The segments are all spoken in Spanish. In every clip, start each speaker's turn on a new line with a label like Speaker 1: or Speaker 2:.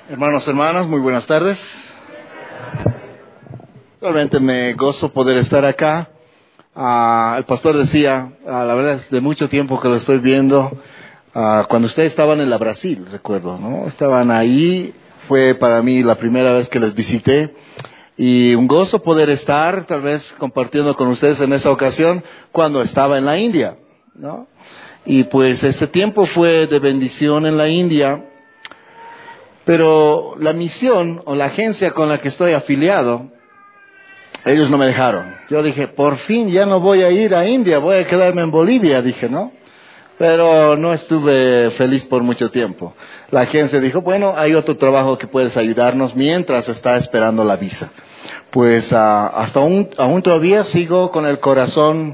Speaker 1: Hermanos, hermanas, muy buenas tardes. Realmente me gozo poder estar acá. El pastor decía, la verdad es de mucho tiempo que lo estoy viendo. Cuando ustedes estaban en la Brasil, recuerdo, ¿no? Estaban ahí, fue para mí la primera vez que les visité. Y un gozo poder estar, tal vez, compartiendo con ustedes en esa ocasión, cuando estaba en la India, ¿no? Y pues ese tiempo fue de bendición en la India. Pero la misión o la agencia con la que estoy afiliado, ellos no me dejaron. Yo dije, por fin ya no voy a ir a India, voy a quedarme en Bolivia, dije, ¿no? Pero no estuve feliz por mucho tiempo. La agencia dijo, bueno, hay otro trabajo que puedes ayudarnos mientras está esperando la visa. Pues hasta aún todavía sigo con el corazón,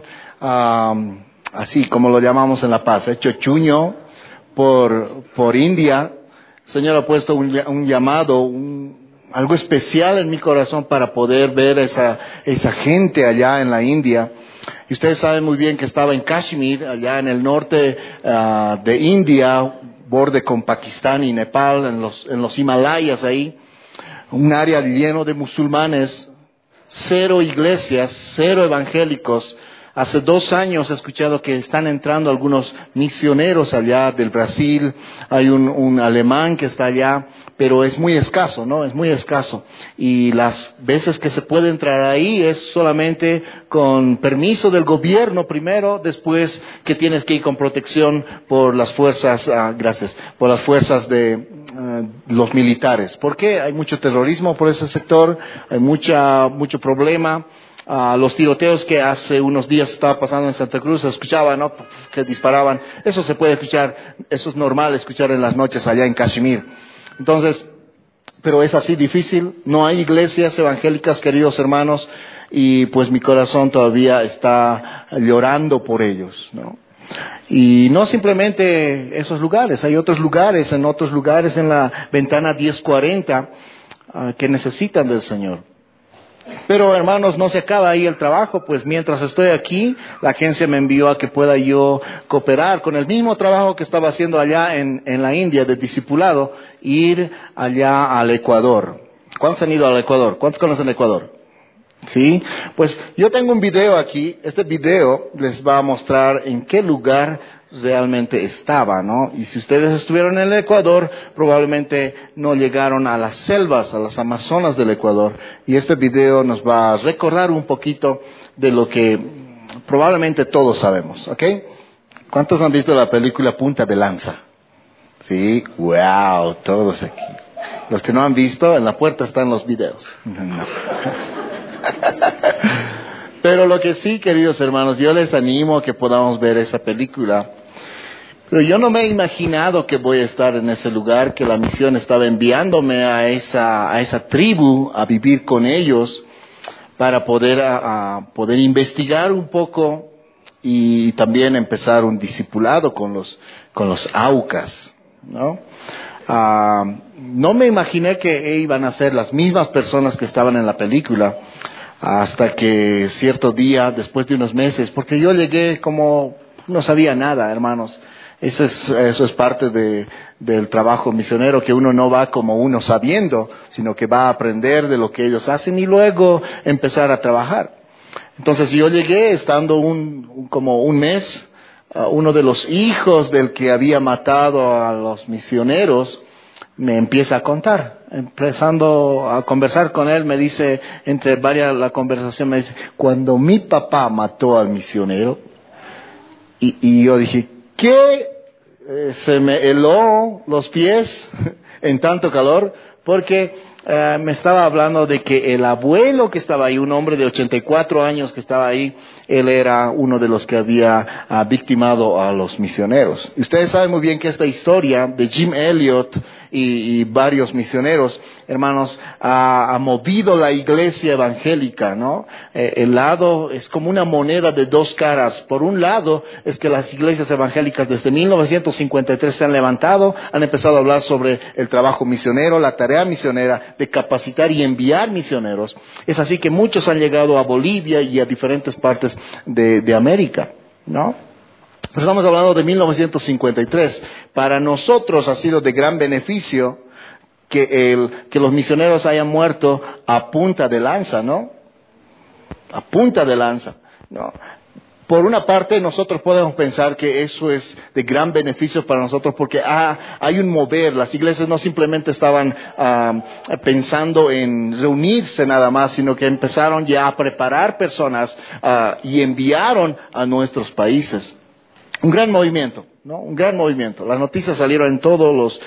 Speaker 1: así como lo llamamos en La Paz, hecho chuño por India. El Señor ha puesto un llamado, algo especial en mi corazón para poder ver esa gente allá en la India. Y ustedes saben muy bien que estaba en Kashmir, allá en el norte de India, borde con Pakistán y Nepal, en los Himalayas ahí. Un área lleno de musulmanes, 0 iglesias, 0 evangélicos. Hace 2 años he escuchado que están entrando algunos misioneros allá del Brasil. Hay un alemán que está allá, pero es muy escaso, ¿no? Es muy escaso. Y las veces que se puede entrar ahí es solamente con permiso del gobierno primero, después que tienes que ir con protección por las fuerzas, por las fuerzas de los militares. ¿Por qué? Hay mucho terrorismo por ese sector, hay mucho problema. Los tiroteos que hace unos días estaba pasando en Santa Cruz, se escuchaba, ¿no? Que disparaban. Eso se puede escuchar, eso es normal escuchar en las noches allá en Kashmir. Entonces, pero es así difícil, no hay iglesias evangélicas, queridos hermanos, y pues mi corazón todavía está llorando por ellos, ¿no? Y no simplemente esos lugares, hay otros lugares en la ventana 1040 que necesitan del Señor. Pero hermanos, no se acaba ahí el trabajo, pues mientras estoy aquí, la agencia me envió a que pueda yo cooperar con el mismo trabajo que estaba haciendo allá en la India de discipulado, ir allá al Ecuador. ¿Cuántos han ido al Ecuador? ¿Cuántos conocen Ecuador? Sí, pues yo tengo un video aquí. Este video les va a mostrar en qué lugar realmente estaba, ¿no? Y si ustedes estuvieron en el Ecuador, probablemente no llegaron a las selvas, a las Amazonas del Ecuador. Y este video nos va a recordar un poquito de lo que probablemente todos sabemos, ¿ok? ¿Cuántos han visto la película Punta de Lanza? Sí, wow, todos aquí. Los que no han visto, en la puerta están los videos. No. Pero lo que sí, queridos hermanos, yo les animo a que podamos ver esa película. Pero yo no me he imaginado que voy a estar en ese lugar, que la misión estaba enviándome a esa tribu a vivir con ellos para poder investigar un poco y también empezar un discipulado con los Aucas, ¿no? No me imaginé que iban a ser las mismas personas que estaban en la película, hasta que cierto día, después de unos meses, porque yo llegué como no sabía nada, hermanos. Eso es parte del trabajo misionero, que uno no va como uno sabiendo, sino que va a aprender de lo que ellos hacen y luego empezar a trabajar. Entonces yo llegué estando como un mes. Uno de los hijos del que había matado a los misioneros me empieza a contar. Empezando a conversar con él, me dice, entre varias la conversación, me dice, cuando mi papá mató al misionero, y yo dije, ¿qué? Se me heló los pies en tanto calor, porque me estaba hablando de que el abuelo que estaba ahí, un hombre de 84 años que estaba ahí, él era uno de los que había victimado a los misioneros. Y ustedes saben muy bien que esta historia de Jim Elliot y varios misioneros, hermanos, ha movido la iglesia evangélica, ¿no? El lado es como una moneda de 2 caras. Por un lado es que las iglesias evangélicas desde 1953 se han levantado, han empezado a hablar sobre el trabajo misionero, la tarea misionera de capacitar y enviar misioneros. Es así que muchos han llegado a Bolivia y a diferentes partes de América, ¿no? Pero estamos hablando de 1953. Para nosotros ha sido de gran beneficio que los misioneros hayan muerto a punta de lanza, ¿no? A punta de lanza, ¿no? Por una parte, nosotros podemos pensar que eso es de gran beneficio para nosotros porque hay un mover. Las iglesias no simplemente estaban pensando en reunirse nada más, sino que empezaron ya a preparar personas y enviaron a nuestros países. Un gran movimiento, ¿no? Un gran movimiento. Las noticias salieron en todos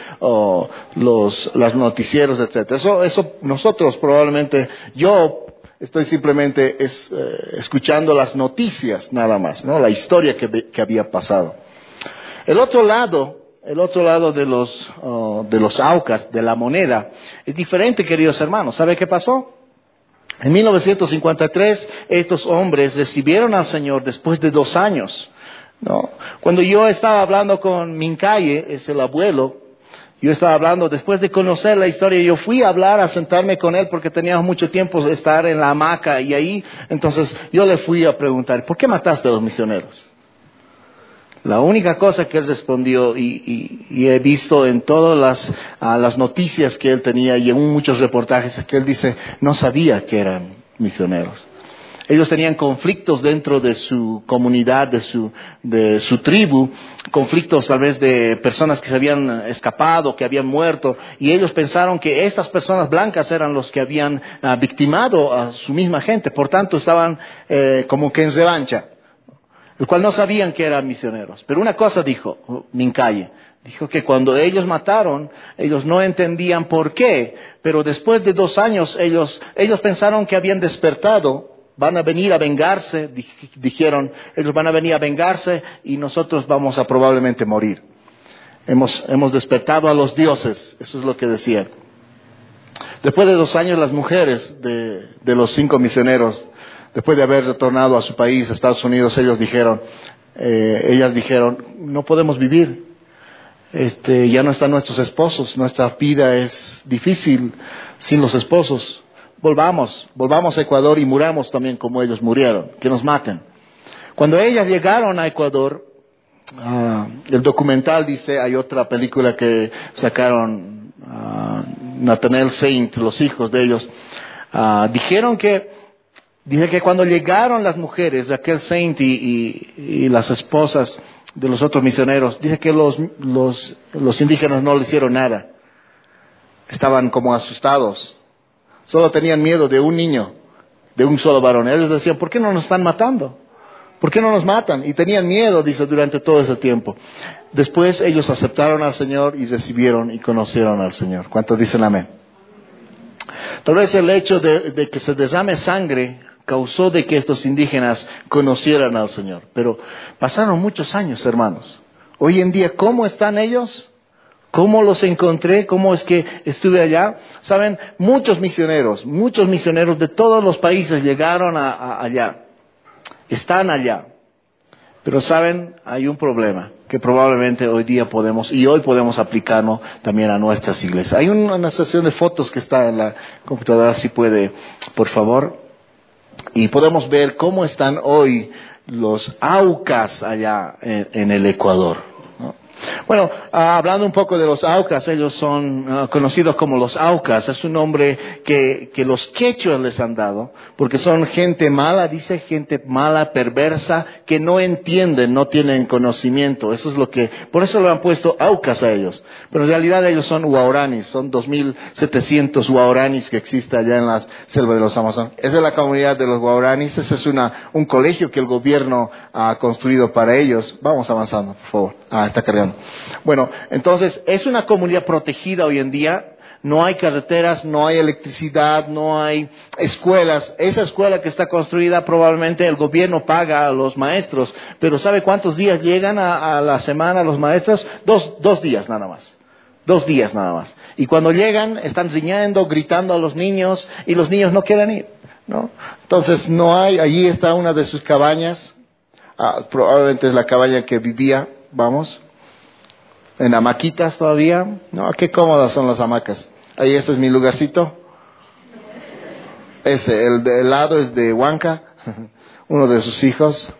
Speaker 1: los noticieros, etcétera. Eso nosotros probablemente, yo estoy simplemente escuchando las noticias nada más, ¿no? La historia que había pasado. El otro lado de los aucas, de la moneda, es diferente, queridos hermanos. ¿Sabe qué pasó? En 1953, estos hombres recibieron al Señor después de 2 años, ¿no? Cuando yo estaba hablando con Mincaye, es el abuelo, yo estaba hablando, después de conocer la historia, yo fui a hablar, a sentarme con él, porque teníamos mucho tiempo de estar en la hamaca, y ahí, entonces, yo le fui a preguntar, ¿por qué mataste a los misioneros? La única cosa que él respondió, y he visto en todas las noticias que él tenía, y en muchos reportajes, es que él dice, no sabía que eran misioneros. Ellos tenían conflictos dentro de su comunidad, de su tribu, conflictos tal vez de personas que se habían escapado, que habían muerto, y ellos pensaron que estas personas blancas eran los que habían victimado a su misma gente, por tanto estaban como que en revancha, el cual no sabían que eran misioneros. Pero una cosa dijo Mincaye, dijo que cuando ellos mataron, ellos no entendían por qué, pero después de 2 años ellos pensaron que habían despertado. Van a venir a vengarse, dijeron, ellos van a venir a vengarse y nosotros vamos a probablemente morir. Hemos despertado a los dioses, eso es lo que decían. Después de 2 años, las mujeres de los 5 misioneros, después de haber retornado a su país, a Estados Unidos, ellas dijeron, no podemos vivir. Ya no están nuestros esposos, nuestra vida es difícil sin los esposos. Volvamos a Ecuador y muramos también como ellos murieron, que nos maten. Cuando ellas llegaron a Ecuador, el documental dice, hay otra película que sacaron, Nathaniel Saint, los hijos de ellos, dice que cuando llegaron las mujeres, Raquel Saint y las esposas de los otros misioneros, dice que los indígenas no le hicieron nada. Estaban como asustados. Solo tenían miedo de un niño, de un solo varón. Ellos decían, ¿por qué no nos están matando? ¿Por qué no nos matan? Y tenían miedo, dice, durante todo ese tiempo. Después ellos aceptaron al Señor y recibieron y conocieron al Señor. ¿Cuántos dicen amén? Tal vez el hecho de que se derrame sangre causó de que estos indígenas conocieran al Señor. Pero pasaron muchos años, hermanos. Hoy en día, ¿cómo están ellos? ¿Cómo los encontré? ¿Cómo es que estuve allá? Saben, muchos misioneros de todos los países llegaron allá. Están allá. Pero saben, hay un problema que probablemente hoy podemos aplicarlo también a nuestras iglesias. Hay una sesión de fotos que está en la computadora, si puede, por favor. Y podemos ver cómo están hoy los aucas allá en el Ecuador. Bueno, hablando un poco de los aucas, ellos son conocidos como los aucas. Es un nombre que los quechuas les han dado, porque son gente mala, dice, gente mala, perversa, que no entienden, no tienen conocimiento. Por eso lo han puesto aucas a ellos. Pero en realidad ellos son huauranis, son 2,700 huauranis que existe allá en las selvas de los Amazonas. Esa es la comunidad de los huauranis, ese es un colegio que el gobierno ha construido para ellos. Vamos avanzando, por favor. Está cargando. Bueno, entonces es una comunidad protegida hoy en día. No hay carreteras, no hay electricidad, no hay escuelas. Esa escuela que está construida probablemente el gobierno paga a los maestros. Pero ¿sabe cuántos días llegan a la semana los maestros? Dos días nada más. 2 días nada más. Y cuando llegan están riñendo, gritando a los niños y los niños no quieren ir, ¿no? Entonces allí está una de sus cabañas. Probablemente es la cabaña que vivía. Vamos, en hamaquitas todavía. No, qué cómodas son las hamacas. Ahí este es mi lugarcito. El del lado es de Huanca, uno de sus hijos.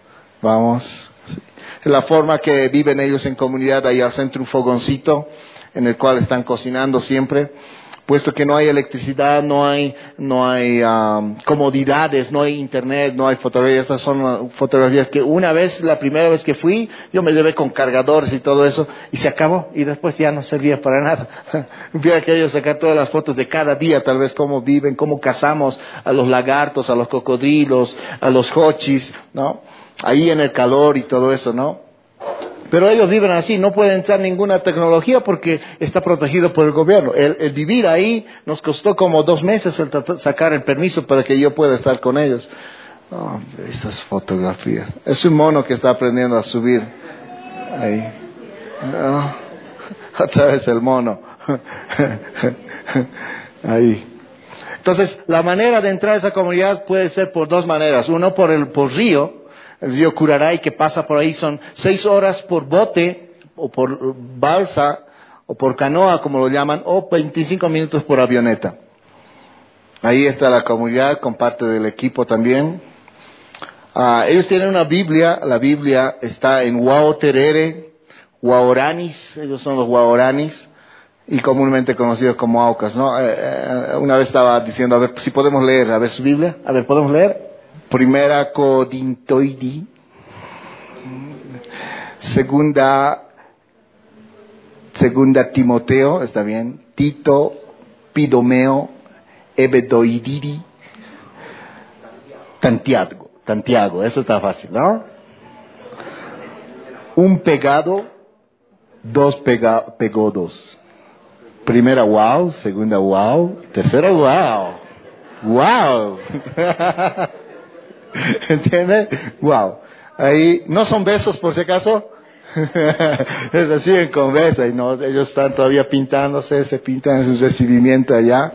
Speaker 1: Vamos. La forma que viven ellos en comunidad, ahí al centro un fogoncito. en el cual están cocinando siempre. Puesto que no hay electricidad, no hay comodidades, no hay internet, no hay fotografías. Estas son fotografías que la primera vez que fui, yo me llevé con cargadores y todo eso, y se acabó, y después ya no servía para nada. Hubiera querido sacar todas las fotos de cada día, tal vez cómo viven, cómo cazamos a los lagartos, a los cocodrilos, a los hochis, ¿no? Ahí en el calor y todo eso, ¿no? Pero ellos viven así, no puede entrar ninguna tecnología porque está protegido por el gobierno. El vivir ahí nos costó como 2 meses sacar el permiso para que yo pueda estar con ellos. Oh, esas fotografías. Es un mono que está aprendiendo a subir. Ahí. Oh, otra vez el mono. Ahí. Entonces, la manera de entrar a esa comunidad puede ser por 2 maneras. Uno, por río. El río Curaray que pasa por ahí son 6 horas por bote, o por balsa, o por canoa, como lo llaman, o 25 minutos por avioneta. Ahí está la comunidad, con parte del equipo también. Ellos tienen una Biblia, la Biblia está en Wao Terere, Waoranis, ellos son los Waoranis, y comúnmente conocidos como Aucas, ¿no? Una vez estaba diciendo, a ver si podemos leer, a ver su Biblia, a ver, ¿podemos leer? Primera Codintoidi, segunda Timoteo, está bien, Tito, Pidomeo, Ebedoididi, Tantiago, eso está fácil, ¿no? Un pegado, 2 pegodos. Primera wow, segunda wow, tercera wow. Wow. ¿Entiendes? Wow. Ahí, ¿no son besos por si acaso? Se siguen con besos y no, ellos están todavía pintándose, se pintan en su recibimiento allá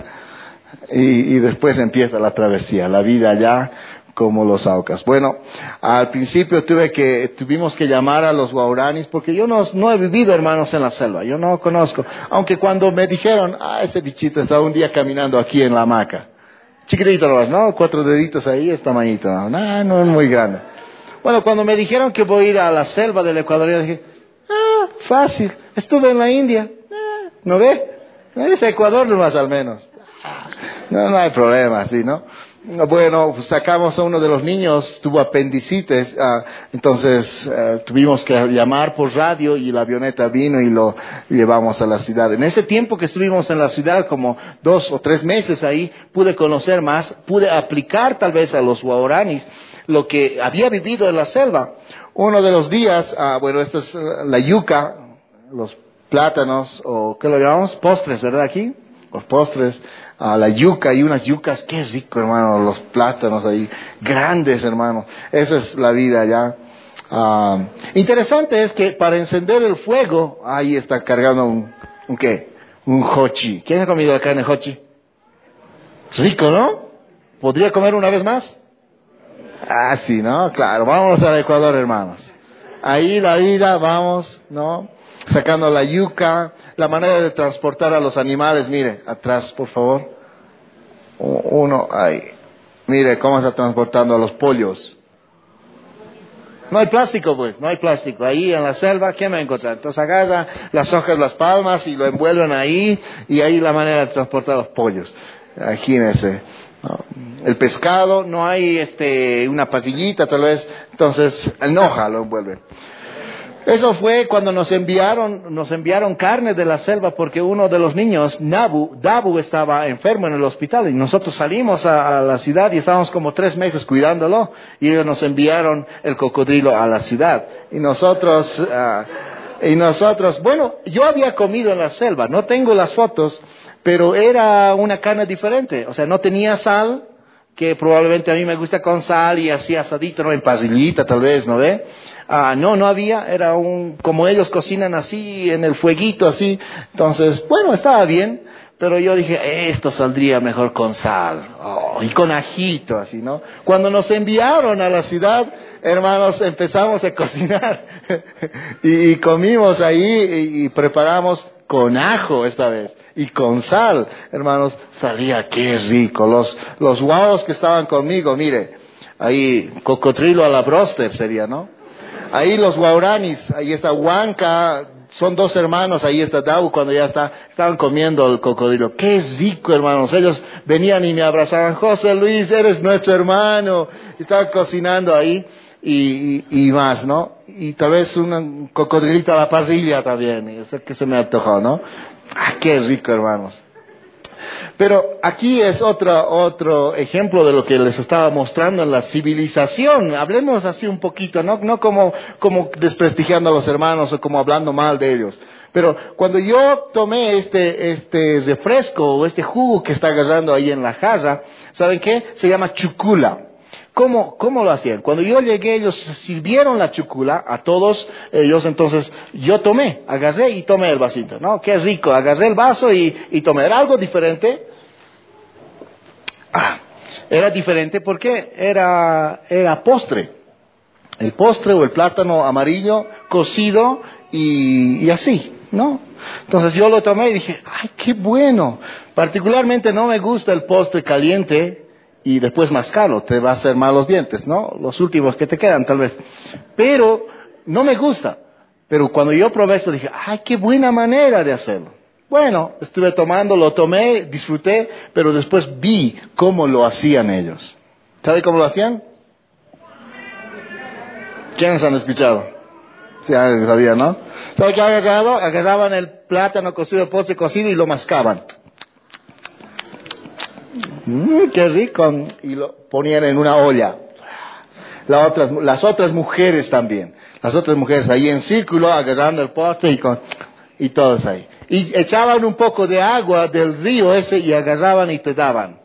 Speaker 1: y después empieza la travesía, la vida allá como los Aucas. Bueno, al principio tuvimos que llamar a los Waoranis porque yo no he vivido, hermanos, en la selva, yo no conozco, aunque cuando me dijeron, ese bichito estaba un día caminando aquí en la hamaca. Chiquitito nomás, ¿no? 4 deditos ahí, es tamañito, ¿no? No es muy grande. Bueno, cuando me dijeron que voy a ir a la selva del Ecuador, yo dije, fácil, estuve en la India, ¿no ve? Es Ecuador nomás al menos. No hay problema, ¿sí, no? Bueno, sacamos a uno de los niños, tuvo apendicitis, entonces tuvimos que llamar por radio y la avioneta vino y lo llevamos a la ciudad. En ese tiempo que estuvimos en la ciudad, como 2 o 3 meses ahí, pude conocer más, pude aplicar tal vez a los Waoranis lo que había vivido en la selva. Uno de los días, esta es la yuca, los plátanos, o ¿qué lo llamamos? Postres, ¿verdad aquí? Los postres. La yuca y unas yucas, qué rico, hermano, los plátanos ahí, grandes, hermano. Esa es la vida ya. Interesante es que para encender el fuego, ahí está cargando un ¿qué? Un hochi. ¿Quién ha comido la carne hochi? Rico, ¿no? ¿Podría comer una vez más? Sí, ¿no? Claro, vamos al Ecuador, hermanos. Ahí la vida, vamos, ¿no? Sacando la yuca, la manera de transportar a los animales, mire, atrás, por favor. Uno, ahí. Mire cómo está transportando a los pollos. No hay plástico, pues, no hay plástico. Ahí en la selva, ¿qué me va a encontrar? Entonces agarra las hojas, las palmas y lo envuelven ahí, y ahí la manera de transportar a los pollos. Imagínense. ¿No? El pescado, no hay una patillita tal vez, entonces en hoja lo envuelven. Eso fue cuando nos enviaron carne de la selva porque uno de los niños, Dabu estaba enfermo en el hospital y nosotros salimos a la ciudad y estábamos como 3 meses cuidándolo y ellos nos enviaron el cocodrilo a la ciudad. Y nosotros, bueno, yo había comido en la selva, no tengo las fotos, pero era una carne diferente, o sea, no tenía sal, que probablemente a mí me gusta con sal y así asadito, ¿no? En parrillita tal vez, ¿no ve? No había, era como ellos cocinan así, en el fueguito así, entonces, bueno, estaba bien, pero yo dije, esto saldría mejor con sal, y con ajito, así, ¿no? Cuando nos enviaron a la ciudad, hermanos, empezamos a cocinar, y comimos ahí, y preparamos con ajo esta vez, y con sal, hermanos, salía qué rico, los guavos que estaban conmigo, mire, ahí, cocodrilo a la broster sería, ¿no? Ahí los Waoranis, ahí está Huanca, Son dos hermanos, ahí está Dabu, cuando ya estaban comiendo el cocodrilo. ¡Qué rico, hermanos! Ellos venían y me abrazaban. José Luis, eres nuestro hermano. Estaban cocinando ahí y más, ¿no? Y tal vez un cocodrilito a la parrilla también. Eso que se me antojó, ¿no? ¡Ah, qué rico, hermanos! Pero aquí es otro ejemplo de lo que les estaba mostrando en la civilización. Hablemos así un poquito, no como desprestigiando a los hermanos o como hablando mal de ellos. Pero cuando yo tomé este refresco o este jugo que está agarrando ahí en la jarra, ¿saben qué? Se llama chucula. ¿Cómo lo hacían? Cuando yo llegué, ellos sirvieron la chucula a todos ellos, entonces yo agarré y tomé el vasito, ¿no? Qué rico, agarré el vaso y tomé. Era algo diferente. Era diferente porque era postre. El postre o el plátano amarillo cocido y así, ¿no? Entonces yo lo tomé y dije, ¡ay, qué bueno! Particularmente no me gusta el postre caliente y después mascarlo, te va a hacer mal los dientes, ¿no? Los últimos que te quedan tal vez. Pero no me gusta. Pero cuando yo probé esto dije, ¡ay, qué buena manera de hacerlo! Bueno, estuve tomando, lo tomé, disfruté, pero después vi cómo lo hacían ellos. ¿Sabe cómo lo hacían? ¿Quiénes han escuchado? Sí, sabía, ¿no? ¿Sabe qué agarraban el plátano cocido, el postre cocido y lo mascaban. ¡Qué rico! Y lo ponían en una olla. Las otras mujeres también. Las otras mujeres ahí en círculo agarrando el postre y todos ahí. Y echaban un poco de agua del río ese y agarraban y te daban.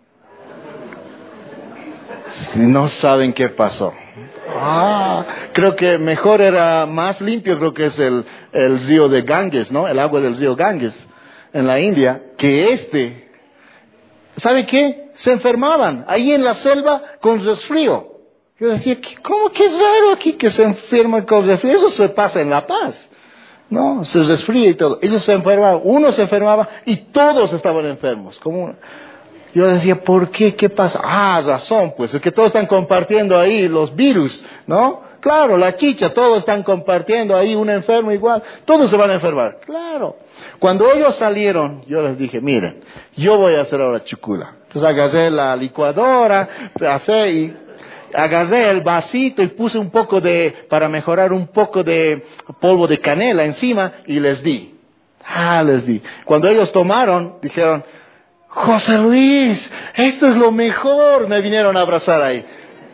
Speaker 1: No saben qué pasó. Creo que mejor era más limpio, creo que es el río de Ganges, ¿no? El agua del río Ganges en la India, que ¿sabe qué? Se enfermaban ahí en la selva con resfrío. Yo decía, ¿cómo que es raro aquí que se enferman con resfrío? Eso se pasa en La Paz. No, se resfría y todo. Ellos se enfermaban, uno se enfermaba y todos estaban enfermos. Yo decía, ¿por qué? ¿Qué pasa? Razón, pues, es que todos están compartiendo ahí los virus, ¿no? Claro, la chicha, todos están compartiendo ahí un enfermo igual, todos se van a enfermar. Claro. Cuando ellos salieron, yo les dije, miren, yo voy a hacer ahora chucula. Entonces agarré la licuadora, agarré el vasito y puse para mejorar un poco de polvo de canela encima y les di. Les di. Cuando ellos tomaron, dijeron, José Luis, esto es lo mejor. Me vinieron a abrazar ahí.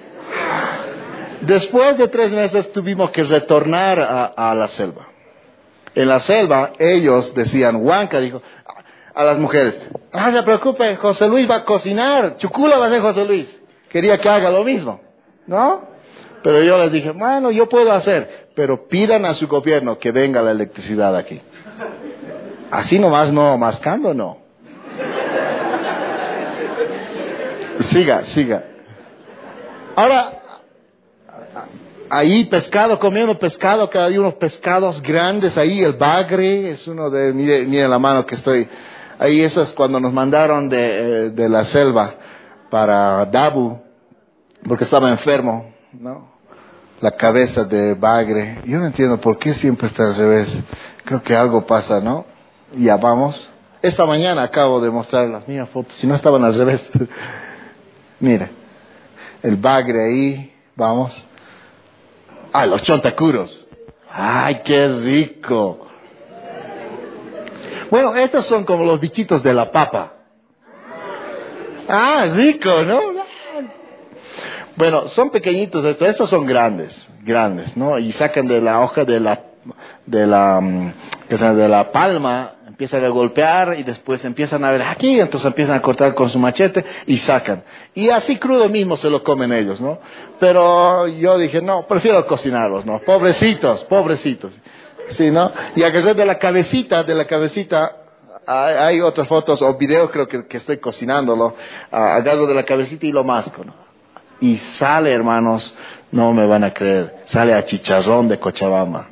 Speaker 1: Después de 3 meses tuvimos que retornar a la selva. En la selva ellos decían, Huanca dijo a las mujeres, no se preocupe, José Luis va a cocinar, chucula va a ser José Luis. Quería que haga lo mismo, ¿no? Pero yo les dije, bueno, yo puedo hacer, pero pidan a su gobierno que venga la electricidad aquí. Así nomás no, mascando no. Siga. Ahora, ahí comiendo pescado, cada día unos pescados grandes ahí, el bagre es uno de, mire la mano que estoy, ahí eso es cuando nos mandaron de la selva para Dabu, porque estaba enfermo, ¿no? La cabeza de bagre, yo no entiendo por qué siempre está al revés, creo que algo pasa, ¿no? Y ya vamos, esta mañana acabo de mostrar las mismas fotos, si no estaban al revés. Mira, el bagre ahí, vamos. Los chontacuros. ¡Ay, qué rico! Bueno, estos son como los bichitos de la papa. Rico, ¿no? Bueno, son pequeñitos estos son grandes, ¿no? Y sacan de la hoja de la palma, empiezan a golpear y después empiezan a ver aquí, entonces empiezan a cortar con su machete y sacan. Y así crudo mismo se lo comen ellos, ¿no? Pero yo dije, no, prefiero cocinarlos, ¿no? Pobrecitos. Sí, ¿no? Y agarré de la cabecita, hay otras fotos o videos creo que estoy cocinándolo, agarro de la cabecita y lo masco, ¿no? Y sale, hermanos, no me van a creer, sale a chicharrón de Cochabamba.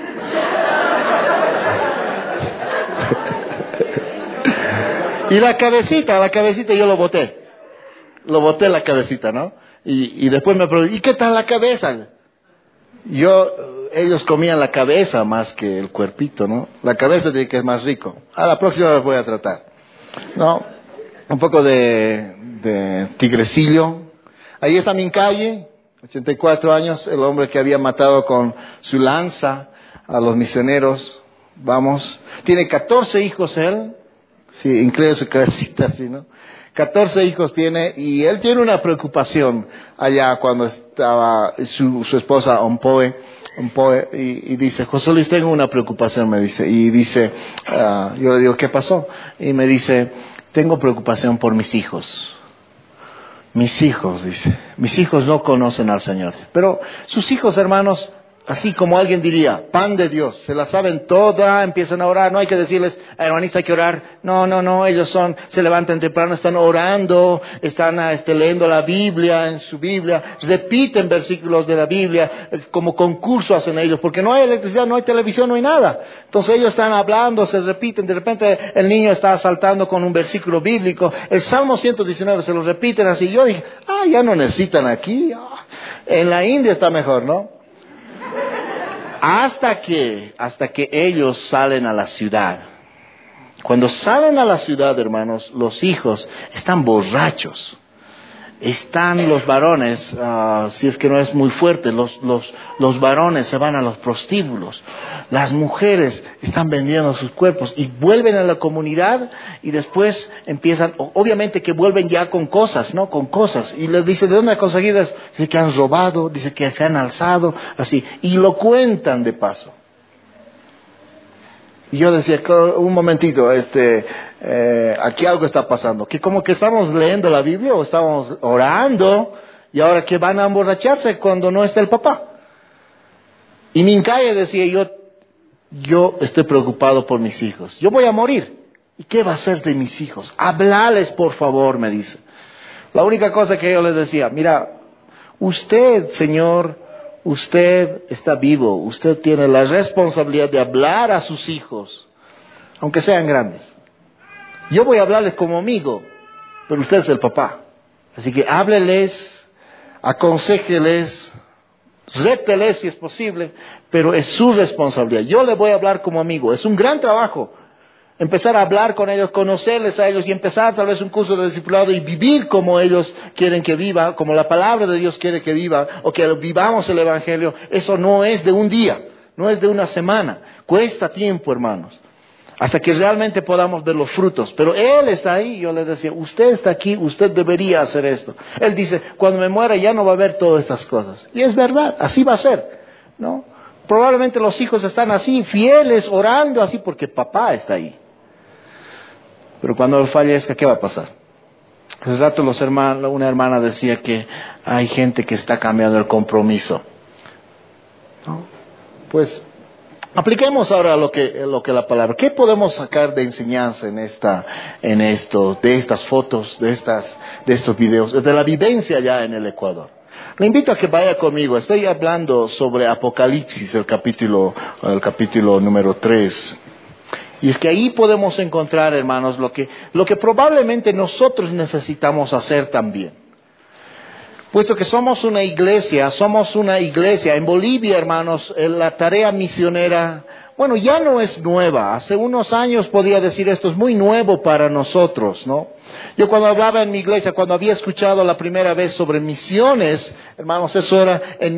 Speaker 1: Y la cabecita yo lo boté la cabecita, ¿no? Y después me pregunté, ¿y qué tal la cabeza? Ellos comían la cabeza más que el cuerpito, ¿no? La cabeza de que es más rico. A la próxima vez voy a tratar, ¿no? Un poco de tigrecillo. Ahí está mi calle, 84 años, el hombre que había matado con su lanza a los misioneros. Vamos. Tiene 14 hijos él. Sí, increíble su cabecita así, ¿no? 14 hijos tiene, y él tiene una preocupación allá cuando estaba su esposa Ompoe, y dice, José Luis, tengo una preocupación, me dice, y dice, yo le digo, ¿qué pasó? Y me dice, tengo preocupación por mis hijos. Mis hijos, dice, mis hijos no conocen al Señor, pero sus hijos, hermanos, así como alguien diría, pan de Dios, se la saben toda, empiezan a orar, no hay que decirles, hermanita, hay que orar, no, ellos se levantan temprano, están orando, están leyendo la Biblia, en su Biblia, repiten versículos de la Biblia, como concurso hacen ellos, porque no hay electricidad, no hay televisión, no hay nada, entonces ellos están hablando, se repiten, de repente el niño está saltando con un versículo bíblico, el Salmo 119 se lo repiten así, yo dije, ya no necesitan aquí, en la India está mejor, ¿no? Hasta que ellos salen a la ciudad. Cuando salen a la ciudad, hermanos, los hijos están borrachos. Están los varones, si es que no es muy fuerte, los varones se van a los prostíbulos. Las mujeres están vendiendo sus cuerpos y vuelven a la comunidad y después empiezan, obviamente que vuelven ya con cosas, ¿no? Con cosas. Y les dicen, ¿de dónde han conseguido eso? Dice que han robado, dice que se han alzado, así. Y lo cuentan de paso. Y yo decía, un momentito, aquí algo está pasando. Que como que estamos leyendo la Biblia o estamos orando y ahora que van a emborracharse cuando no está el papá. Y Mincaya decía, yo estoy preocupado por mis hijos. Yo voy a morir. ¿Y qué va a hacer de mis hijos? Hablales, por favor, me dice. La única cosa que yo les decía, mira, usted, Señor, usted está vivo, usted tiene la responsabilidad de hablar a sus hijos, aunque sean grandes. Yo voy a hablarles como amigo, pero usted es el papá. Así que hábleles, aconséjeles, rételes si es posible, pero es su responsabilidad. Yo le voy a hablar como amigo, es un gran trabajo. Empezar a hablar con ellos, conocerles a ellos y empezar tal vez un curso de discipulado y vivir como ellos quieren que viva, como la palabra de Dios quiere que viva, o que vivamos el Evangelio. Eso no es de un día, no es de una semana. Cuesta tiempo, hermanos, hasta que realmente podamos ver los frutos. Pero Él está ahí. Yo le decía, usted está aquí, usted debería hacer esto. Él dice, cuando me muera ya no va a haber todas estas cosas. Y es verdad, así va a ser, ¿no? Probablemente los hijos están así, fieles, orando así, porque papá está ahí. Pero cuando él fallezca, ¿qué va a pasar? Hace rato una hermana decía que hay gente que está cambiando el compromiso, ¿no? Pues apliquemos ahora lo que la palabra. ¿Qué podemos sacar de enseñanza de estas fotos, de estos videos, de la vivencia allá en el Ecuador? Le invito a que vaya conmigo. Estoy hablando sobre Apocalipsis, el capítulo número 3. Y es que ahí podemos encontrar, hermanos, lo que probablemente nosotros necesitamos hacer también. Puesto que somos una iglesia, en Bolivia, hermanos, la tarea misionera, bueno, ya no es nueva. Hace unos años podía decir esto es muy nuevo para nosotros, ¿no? Yo cuando hablaba en mi iglesia, cuando había escuchado la primera vez sobre misiones, hermanos, eso era en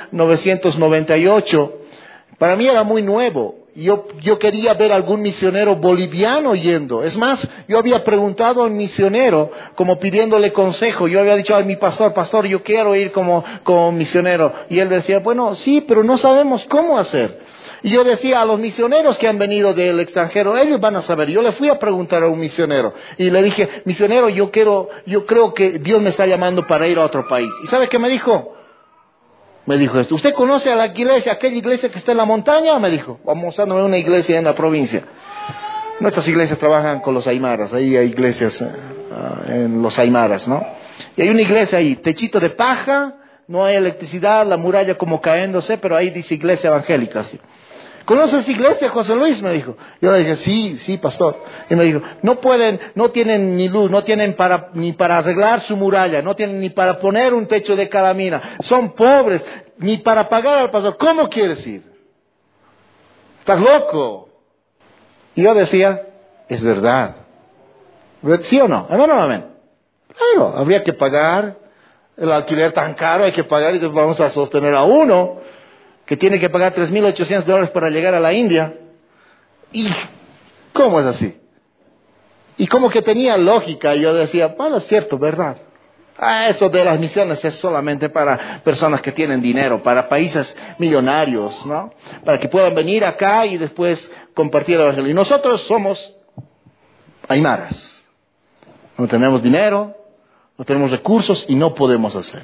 Speaker 1: 1998, para mí era muy nuevo. Yo quería ver algún misionero boliviano yendo. Es más, yo había preguntado a un misionero como pidiéndole consejo. Yo había dicho a mi pastor, yo quiero ir como misionero. Y él decía, bueno, sí, pero no sabemos cómo hacer. Y yo decía a los misioneros que han venido del extranjero, ellos van a saber. Yo le fui a preguntar a un misionero y le dije, misionero, yo creo que Dios me está llamando para ir a otro país. ¿Y sabe qué me dijo? Me dijo esto, ¿usted conoce a la iglesia, aquella iglesia que está en la montaña? Me dijo, vamos a una iglesia en la provincia. Nuestras iglesias trabajan con los aymaras, ahí hay iglesias en los aymaras, ¿no? Y hay una iglesia ahí, techito de paja, no hay electricidad, la muralla como caéndose, pero ahí dice iglesia evangélica, ¿sí? ¿Conoces iglesia, José Luis? Me dijo. Yo le dije, sí, pastor. Y me dijo, no tienen ni luz, no tienen ni para arreglar su muralla, no tienen ni para poner un techo de calamina. Son pobres, ni para pagar al pastor. ¿Cómo quieres ir? Estás loco. Y yo decía, es verdad. ¿Sí o no? Hermano, amén. Claro, habría que pagar el alquiler tan caro, hay que pagar y vamos a sostener a uno que tiene que pagar $3,800 para llegar a la India. ¿Y cómo es así? Y como que tenía lógica, yo decía, bueno, es cierto, verdad. Eso de las misiones es solamente para personas que tienen dinero, para países millonarios, ¿no? Para que puedan venir acá y después compartir el evangelio. Y nosotros somos aymaras. No tenemos dinero, no tenemos recursos y no podemos hacer.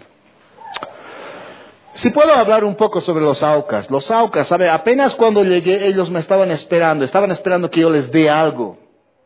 Speaker 1: Si puedo hablar un poco sobre los Aucas. Los Aucas, ¿sabe? Apenas cuando llegué, ellos me estaban esperando que yo les dé algo.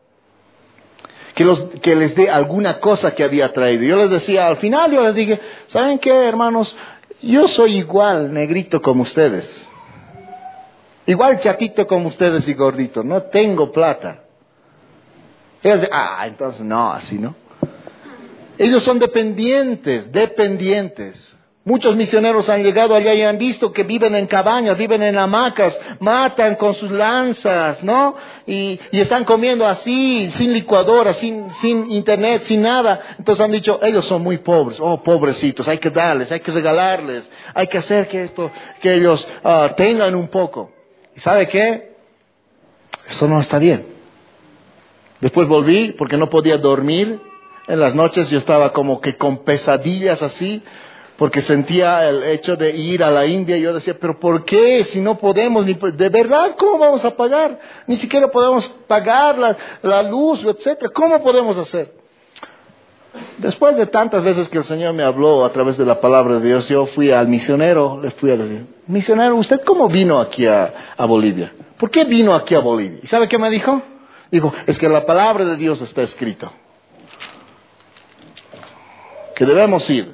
Speaker 1: Que les dé alguna cosa que había traído. Yo les decía, al final yo les dije, ¿saben qué, hermanos? Yo soy igual negrito como ustedes. Igual chatito como ustedes y gordito. No tengo plata. Ellos dicen, entonces no, así no. Ellos son dependientes. Muchos misioneros han llegado allá y han visto que viven en cabañas, viven en hamacas, matan con sus lanzas, ¿no? Y están comiendo así, sin licuadora, sin internet, sin nada. Entonces han dicho, ellos son muy pobres. Oh, pobrecitos, hay que darles, hay que regalarles, hay que hacer que ellos tengan un poco. ¿Y sabe qué? Eso no está bien. Después volví porque no podía dormir. En las noches yo estaba como que con pesadillas así, porque sentía el hecho de ir a la India. Y yo decía, pero ¿por qué? Si no podemos, ¿de verdad cómo vamos a pagar? Ni siquiera podemos pagar la luz, etcétera. ¿Cómo podemos hacer? Después de tantas veces que el Señor me habló a través de la palabra de Dios, yo fui al misionero, le fui a decir, misionero, ¿usted cómo vino aquí a Bolivia? ¿Por qué vino aquí a Bolivia? ¿Y sabe qué me dijo? Dijo, es que la palabra de Dios está escrito, que debemos ir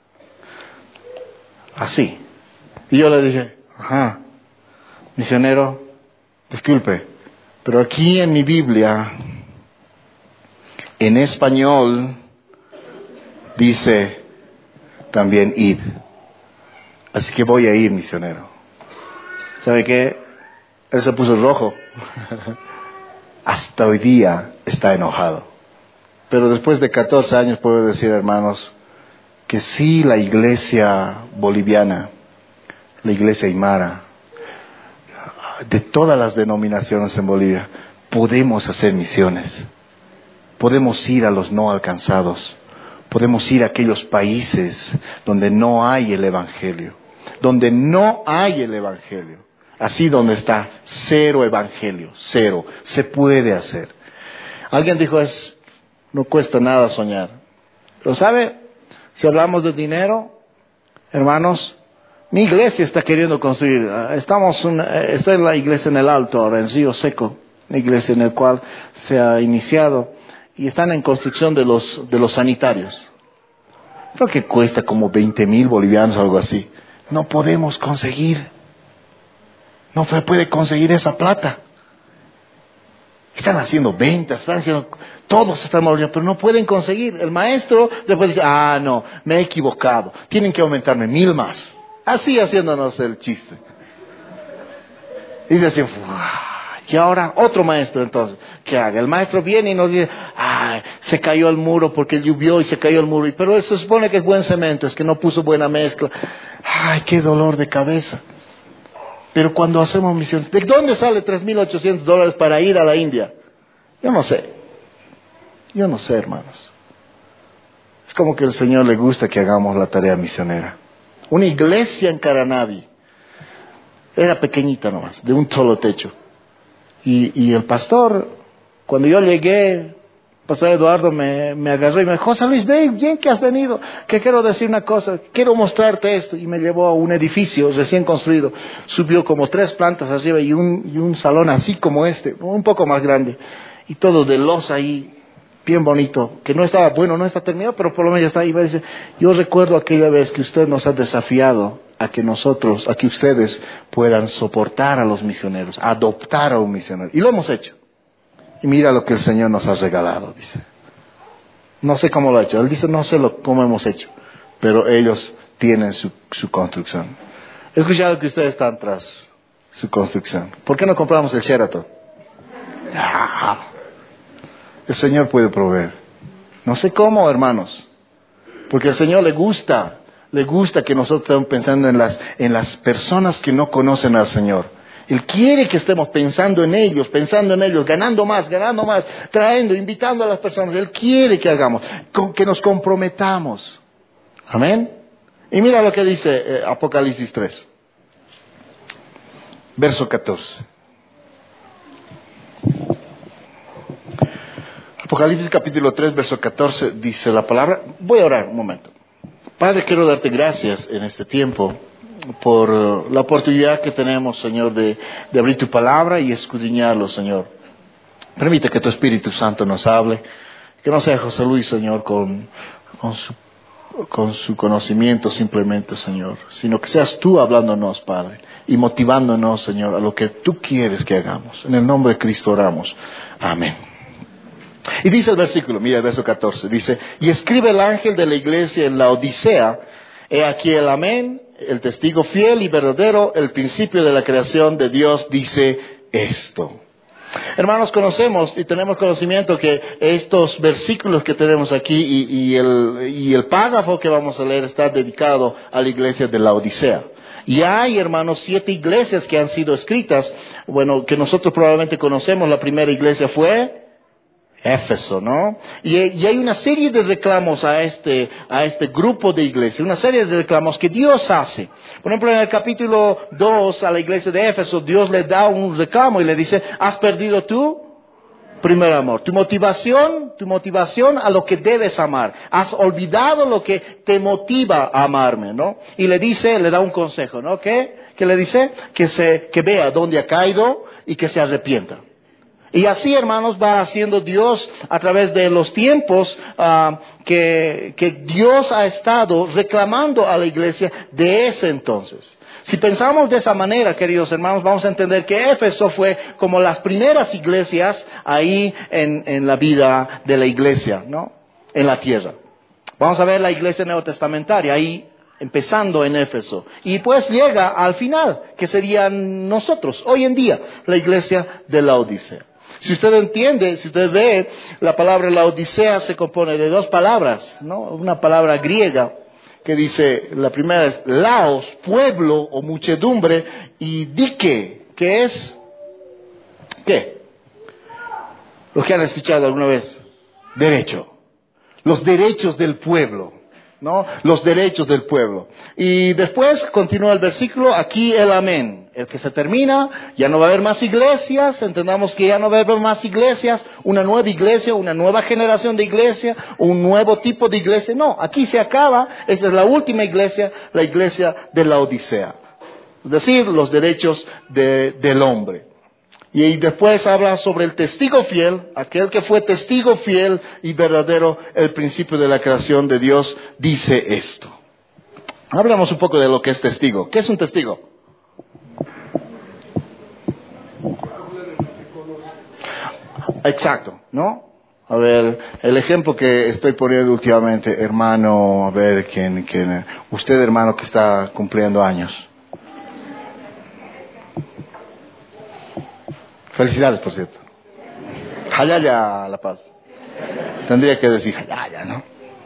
Speaker 1: así. Y yo le dije, misionero, disculpe, pero aquí en mi Biblia, en español, dice también id. Así que voy a ir, misionero. ¿Sabe qué? Él se puso rojo. Hasta hoy día está enojado. Pero después de 14 años puedo decir, hermanos, que sí, la iglesia boliviana, la iglesia aymara, de todas las denominaciones en Bolivia, podemos hacer misiones. Podemos ir a los no alcanzados. Podemos ir a aquellos países donde no hay el evangelio. Donde no hay el evangelio. Así donde está, cero evangelio, cero. Se puede hacer. Alguien dijo, no cuesta nada soñar. Pero ¿sabe? Si hablamos de dinero, hermanos, mi iglesia está queriendo construir. Estoy en la iglesia en el Alto, ahora en Río Seco, una iglesia en la cual se ha iniciado y están en construcción de los sanitarios. Creo que cuesta como 20,000 bolivianos o algo así. No podemos conseguir. No se puede conseguir esa plata. Están haciendo ventas, todos están moviendo, pero no pueden conseguir. El maestro después dice, no, me he equivocado. Tienen que aumentarme 1,000 más. Así haciéndonos el chiste. Y dicen, y ahora otro maestro entonces, ¿qué haga? El maestro viene y nos dice, se cayó el muro porque llovió y se cayó el muro. Pero se supone que es buen cemento, es que no puso buena mezcla. Qué dolor de cabeza. Pero cuando hacemos misiones, ¿de dónde sale $3,800 para ir a la India? Yo no sé, hermanos. Es como que al Señor le gusta que hagamos la tarea misionera. Una iglesia en Caranavi, era pequeñita nomás, de un solo techo. Y el pastor, cuando yo llegué, el pastor Eduardo me agarró y me dijo, José Luis, ve bien que has venido, que quiero decir una cosa, quiero mostrarte esto. Y me llevó a un edificio recién construido, subió como 3 plantas arriba y un salón así como este, un poco más grande, y todo de losa ahí, bien bonito, que no estaba bueno, no está terminado, pero por lo menos ya está ahí. Me dice, yo recuerdo aquella vez que usted nos ha desafiado a que ustedes puedan soportar a los misioneros, adoptar a un misionero, y lo hemos hecho. Y mira lo que el Señor nos ha regalado, dice. No sé cómo lo ha hecho. Él dice, no sé cómo hemos hecho. Pero ellos tienen su construcción. He escuchado que ustedes están tras su construcción. ¿Por qué no compramos el Sheraton? El Señor puede proveer. No sé cómo, hermanos. Porque al Señor le gusta que nosotros estemos pensando en las personas que no conocen al Señor. Él quiere que estemos pensando en ellos, ganando más, trayendo, invitando a las personas. Él quiere que hagamos, que nos comprometamos. Amén. Y mira lo que dice Apocalipsis 3, verso 14. Apocalipsis capítulo 3, verso 14, dice la palabra. Voy a orar un momento. Padre, quiero darte gracias en este tiempo por la oportunidad que tenemos, Señor, de abrir tu palabra y escudriñarlo, Señor. Permite que tu Espíritu Santo nos hable, que no sea José Luis, Señor, con su conocimiento simplemente, Señor, sino que seas tú hablándonos, Padre, y motivándonos, Señor, a lo que tú quieres que hagamos. En el nombre de Cristo oramos. Amén. Y dice el versículo, mira el verso 14, dice: y escribe el ángel de la iglesia en la Odisea, he aquí el amén, el testigo fiel y verdadero, el principio de la creación de Dios, dice esto. Hermanos, conocemos y tenemos conocimiento que estos versículos que tenemos aquí y el párrafo que vamos a leer está dedicado a la iglesia de la Odisea. Y hay, hermanos, 7 iglesias que han sido escritas, bueno, que nosotros probablemente conocemos. La primera iglesia fue Éfeso, ¿no? Y hay una serie de reclamos a este grupo de iglesias, una serie de reclamos que Dios hace. Por ejemplo, en el capítulo 2 a la iglesia de Éfeso, Dios le da un reclamo y le dice: has perdido tu primer amor, tu motivación a lo que debes amar. Has olvidado lo que te motiva a amarme, ¿no? Y le da un consejo, ¿no? ¿Qué le dice? Que vea dónde ha caído y que se arrepienta. Y así, hermanos, va haciendo Dios a través de los tiempos, que Dios ha estado reclamando a la iglesia de ese entonces. Si pensamos de esa manera, queridos hermanos, vamos a entender que Éfeso fue como las primeras iglesias ahí en la vida de la iglesia, ¿no? En la tierra. Vamos a ver la iglesia neotestamentaria ahí, empezando en Éfeso. Y pues llega al final, que serían nosotros, hoy en día, la iglesia de la Odisea. Si usted entiende, si usted ve, la palabra la Odisea se compone de 2 palabras, ¿no? Una palabra griega que dice, la primera es laos, pueblo o muchedumbre, y dike, que es, ¿qué? Los que han escuchado alguna vez, derecho. Los derechos del pueblo, ¿no? Los derechos del pueblo. Y después continúa el versículo, aquí el amén. El que se termina, ya no va a haber más iglesias, entendamos que ya no va a haber más iglesias, una nueva iglesia, una nueva generación de iglesia, un nuevo tipo de iglesia. No, aquí se acaba, esta es la última iglesia, la iglesia de la Odisea. Es decir, los derechos del hombre. Y después habla sobre el testigo fiel, aquel que fue testigo fiel y verdadero, el principio de la creación de Dios, dice esto. Hablamos un poco de lo que es testigo. ¿Qué es un testigo? Exacto, ¿no? A ver, el ejemplo que estoy poniendo últimamente, hermano, a ver, usted, hermano, que está cumpliendo años. Felicidades, por cierto. Jayaya, La Paz. Tendría que decir jayaya, ¿no?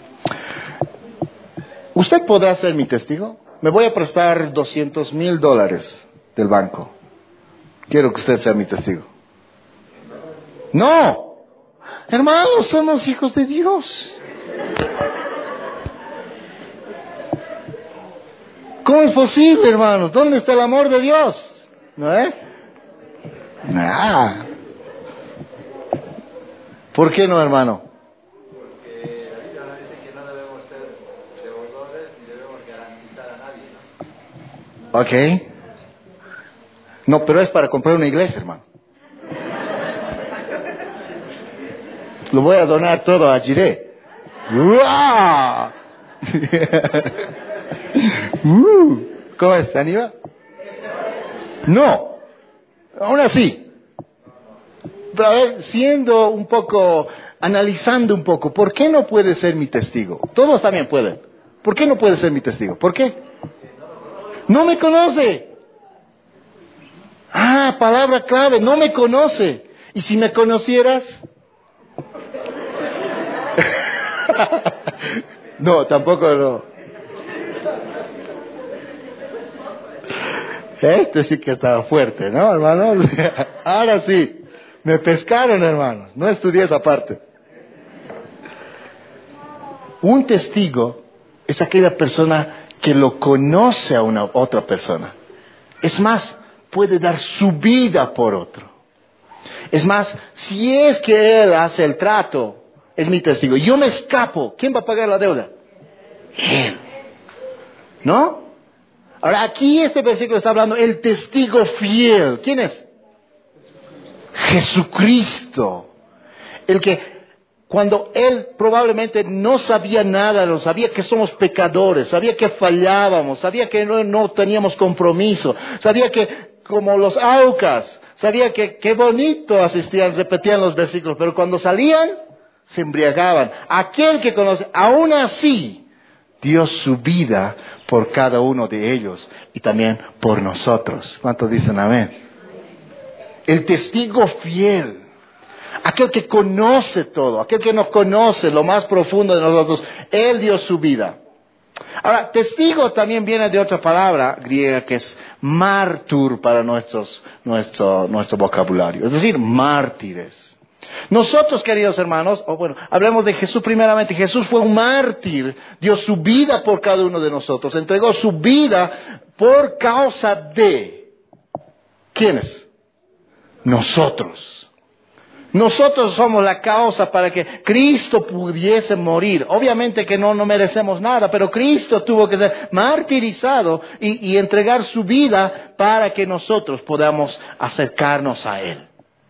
Speaker 1: ¿Usted podrá ser mi testigo? Me voy a prestar $200,000 del banco. Quiero que usted sea mi testigo. No, hermanos, somos hijos de Dios. ¿Cómo es posible, hermanos? ¿Dónde está el amor de Dios? ¿No? ¿Por qué no, hermano?
Speaker 2: Porque la Biblia dice que no debemos ser deudores ni debemos garantizar a nadie, ¿no?
Speaker 1: Ok. No, pero es para comprar una iglesia, hermano. Lo voy a donar todo a Jiré. ¡Wow! ¿Cómo es? ¿Se anima? No. Aún así. Pero a ver, analizando un poco, ¿por qué no puede ser mi testigo? Todos también pueden. ¿Por qué no puede ser mi testigo? ¿Por qué? No me conoce. Ah, palabra clave, no me conoce. ¿Y si me conocieras? No, tampoco no. Este sí que estaba fuerte, ¿no, hermanos? Ahora sí, me pescaron, hermanos. No estudié esa parte. Un testigo es aquella persona que lo conoce a una otra persona. Es más, puede dar su vida por otro. Es más, si es que él hace el trato, es mi testigo. Yo me escapo, ¿quién va a pagar la deuda? Él. ¿No? Ahora, aquí este versículo está hablando el testigo fiel. ¿Quién es? Jesucristo. El que cuando él probablemente no sabía nada, no sabía que somos pecadores, sabía que fallábamos, sabía que no teníamos compromiso, sabía que como los aucas, sabía que qué bonito asistían, repetían los versículos, pero cuando salían se embriagaban. Aquel que conoce, aún así, dio su vida por cada uno de ellos y también por nosotros. ¿Cuántos dicen amén? El testigo fiel. Aquel que conoce todo, aquel que nos conoce lo más profundo de nosotros, Él dio su vida. Ahora, testigo también viene de otra palabra griega que es mártir para nuestro vocabulario, es decir, mártires. Nosotros, queridos hermanos, hablemos de Jesús primeramente. Jesús fue un mártir, dio su vida por cada uno de nosotros, entregó su vida por causa de... ¿Quiénes? Nosotros. Nosotros somos la causa para que Cristo pudiese morir. Obviamente que no merecemos nada, pero Cristo tuvo que ser martirizado y entregar su vida para que nosotros podamos acercarnos a Él.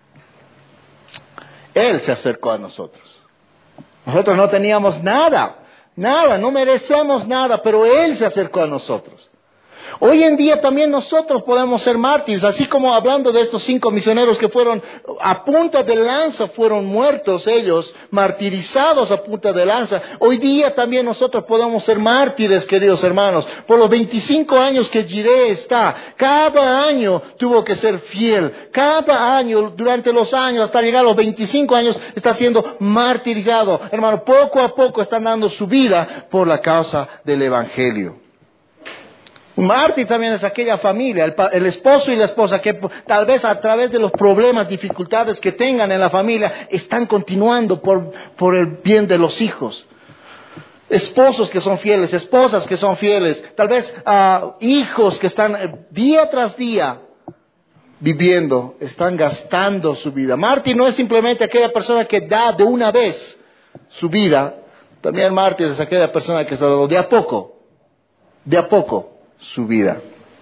Speaker 1: Él se acercó a nosotros. Nosotros no teníamos nada, no merecemos nada, pero Él se acercó a nosotros. Hoy en día también nosotros podemos ser mártires, así como hablando de estos 5 misioneros que fueron a punta de lanza, fueron muertos ellos, martirizados a punta de lanza. Hoy día también nosotros podemos ser mártires, queridos hermanos. Por los 25 años que Jireh está, cada año tuvo que ser fiel. Cada año, durante los años, hasta llegar a los 25 años, está siendo martirizado. Hermano, poco a poco están dando su vida por la causa del Evangelio. Un mártir también es aquella familia, el esposo y la esposa que tal vez a través de los problemas, dificultades que tengan en la familia, están continuando por el bien de los hijos. Esposos que son fieles, esposas que son fieles, tal vez hijos que están día tras día viviendo, están gastando su vida. Mártir no es simplemente aquella persona que da de una vez su vida, también mártir es aquella persona que está dando de a poco su vida.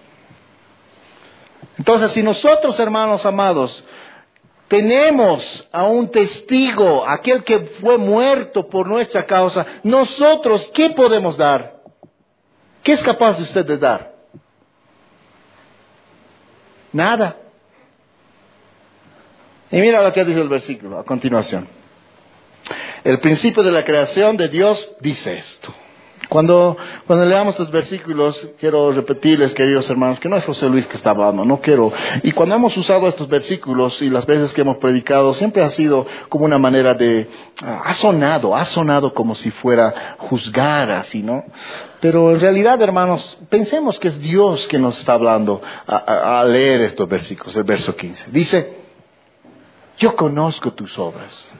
Speaker 1: Entonces, si nosotros, hermanos amados, tenemos a un testigo, aquel que fue muerto por nuestra causa, nosotros, ¿qué podemos dar? ¿Qué es capaz de usted de dar? Nada. Y mira lo que dice el versículo a continuación. El principio de la creación de Dios dice esto. Cuando leamos estos versículos, quiero repetirles, queridos hermanos, que no es José Luis que está hablando, no quiero. Y cuando hemos usado estos versículos y las veces que hemos predicado, siempre ha sido como una manera de, ha sonado como si fuera juzgar así, ¿no? Pero en realidad, hermanos, pensemos que es Dios que nos está hablando a leer estos versículos, el verso 15. Dice, yo conozco tus obras.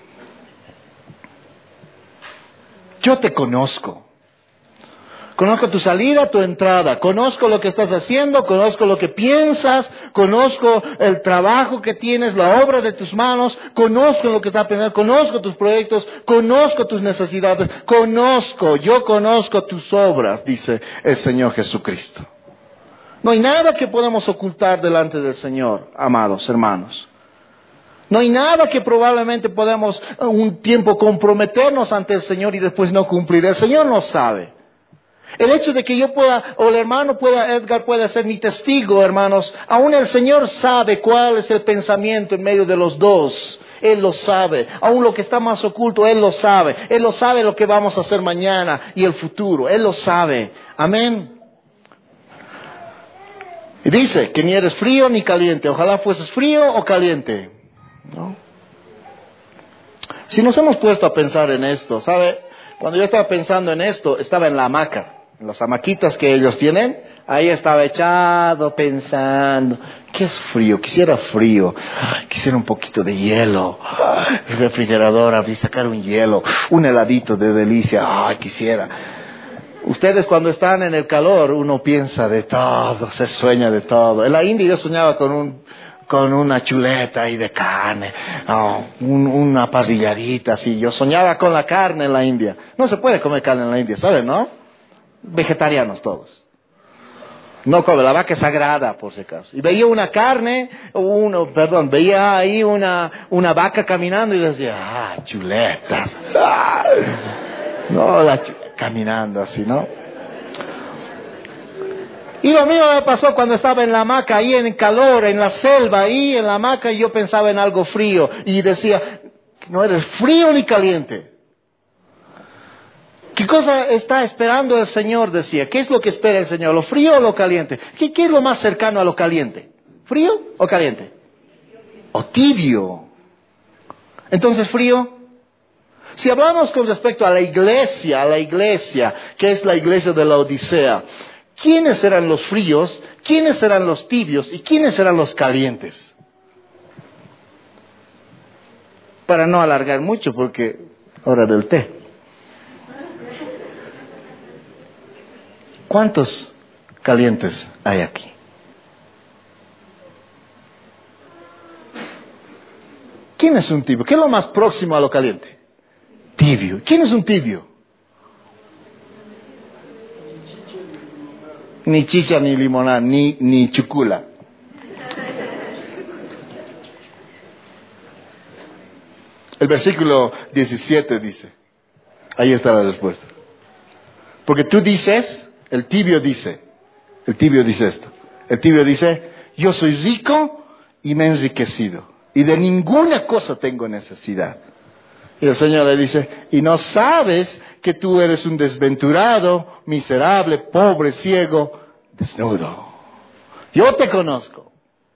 Speaker 1: Yo te conozco. Conozco tu salida, tu entrada. Conozco lo que estás haciendo, conozco lo que piensas, conozco el trabajo que tienes, la obra de tus manos, conozco lo que estás pensando, conozco tus proyectos, conozco tus necesidades, yo conozco tus obras, dice el Señor Jesucristo. No hay nada que podamos ocultar delante del Señor, amados hermanos. No hay nada que probablemente podamos un tiempo comprometernos ante el Señor y después no cumplir. El Señor no sabe. El hecho de que yo pueda, o el hermano Edgar pueda ser mi testigo, hermanos, aún el Señor sabe cuál es el pensamiento en medio de los dos. Él lo sabe. Aún lo que está más oculto, Él lo sabe. Él lo sabe lo que vamos a hacer mañana y el futuro. Él lo sabe. Amén. Y dice que ni eres frío ni caliente. Ojalá fueses frío o caliente, ¿no? Si nos hemos puesto a pensar en esto, ¿sabe? Cuando yo estaba pensando en esto, estaba en la hamaca, en las hamaquitas que ellos tienen. Ahí estaba echado pensando, ¿qué es frío? Quisiera frío, quisiera un poquito de hielo, el refrigerador, abrir, sacar un hielo, un heladito de delicia, quisiera. Ustedes cuando están en el calor, uno piensa de todo, se sueña de todo. En la India yo soñaba con una chuleta ahí de carne, una parrilladita así. Yo soñaba con la carne en la India. No se puede comer carne en la India, ¿saben, no? Vegetarianos todos. No come, la vaca es sagrada, por si acaso. Y veía una carne, veía ahí una vaca caminando y decía, chuletas. No, caminando así, ¿no? Y lo mismo me pasó cuando estaba en la hamaca, ahí en el calor, en la selva, ahí en la hamaca, y yo pensaba en algo frío. Y decía, no eres frío ni caliente. ¿Qué cosa está esperando el Señor? Decía. ¿Qué es lo que espera el Señor? ¿Lo frío o lo caliente? ¿Qué es lo más cercano a lo caliente? ¿Frío o caliente? O tibio. Entonces, frío. Si hablamos con respecto a la iglesia, que es la iglesia de la Odisea, ¿quiénes serán los fríos? ¿Quiénes serán los tibios? ¿Y quiénes serán los calientes? Para no alargar mucho, porque hora del té. ¿Cuántos calientes hay aquí? ¿Quién es un tibio? ¿Qué es lo más próximo a lo caliente? Tibio. ¿Quién es un tibio? Ni chicha, ni limonada, ni chucula. El versículo 17 dice, ahí está la respuesta. Porque tú dices, el tibio dice esto. El tibio dice, yo soy rico y me he enriquecido. Y de ninguna cosa tengo necesidad. Y el Señor le dice, y no sabes que tú eres un desventurado, miserable, pobre, ciego, desnudo. Yo te conozco.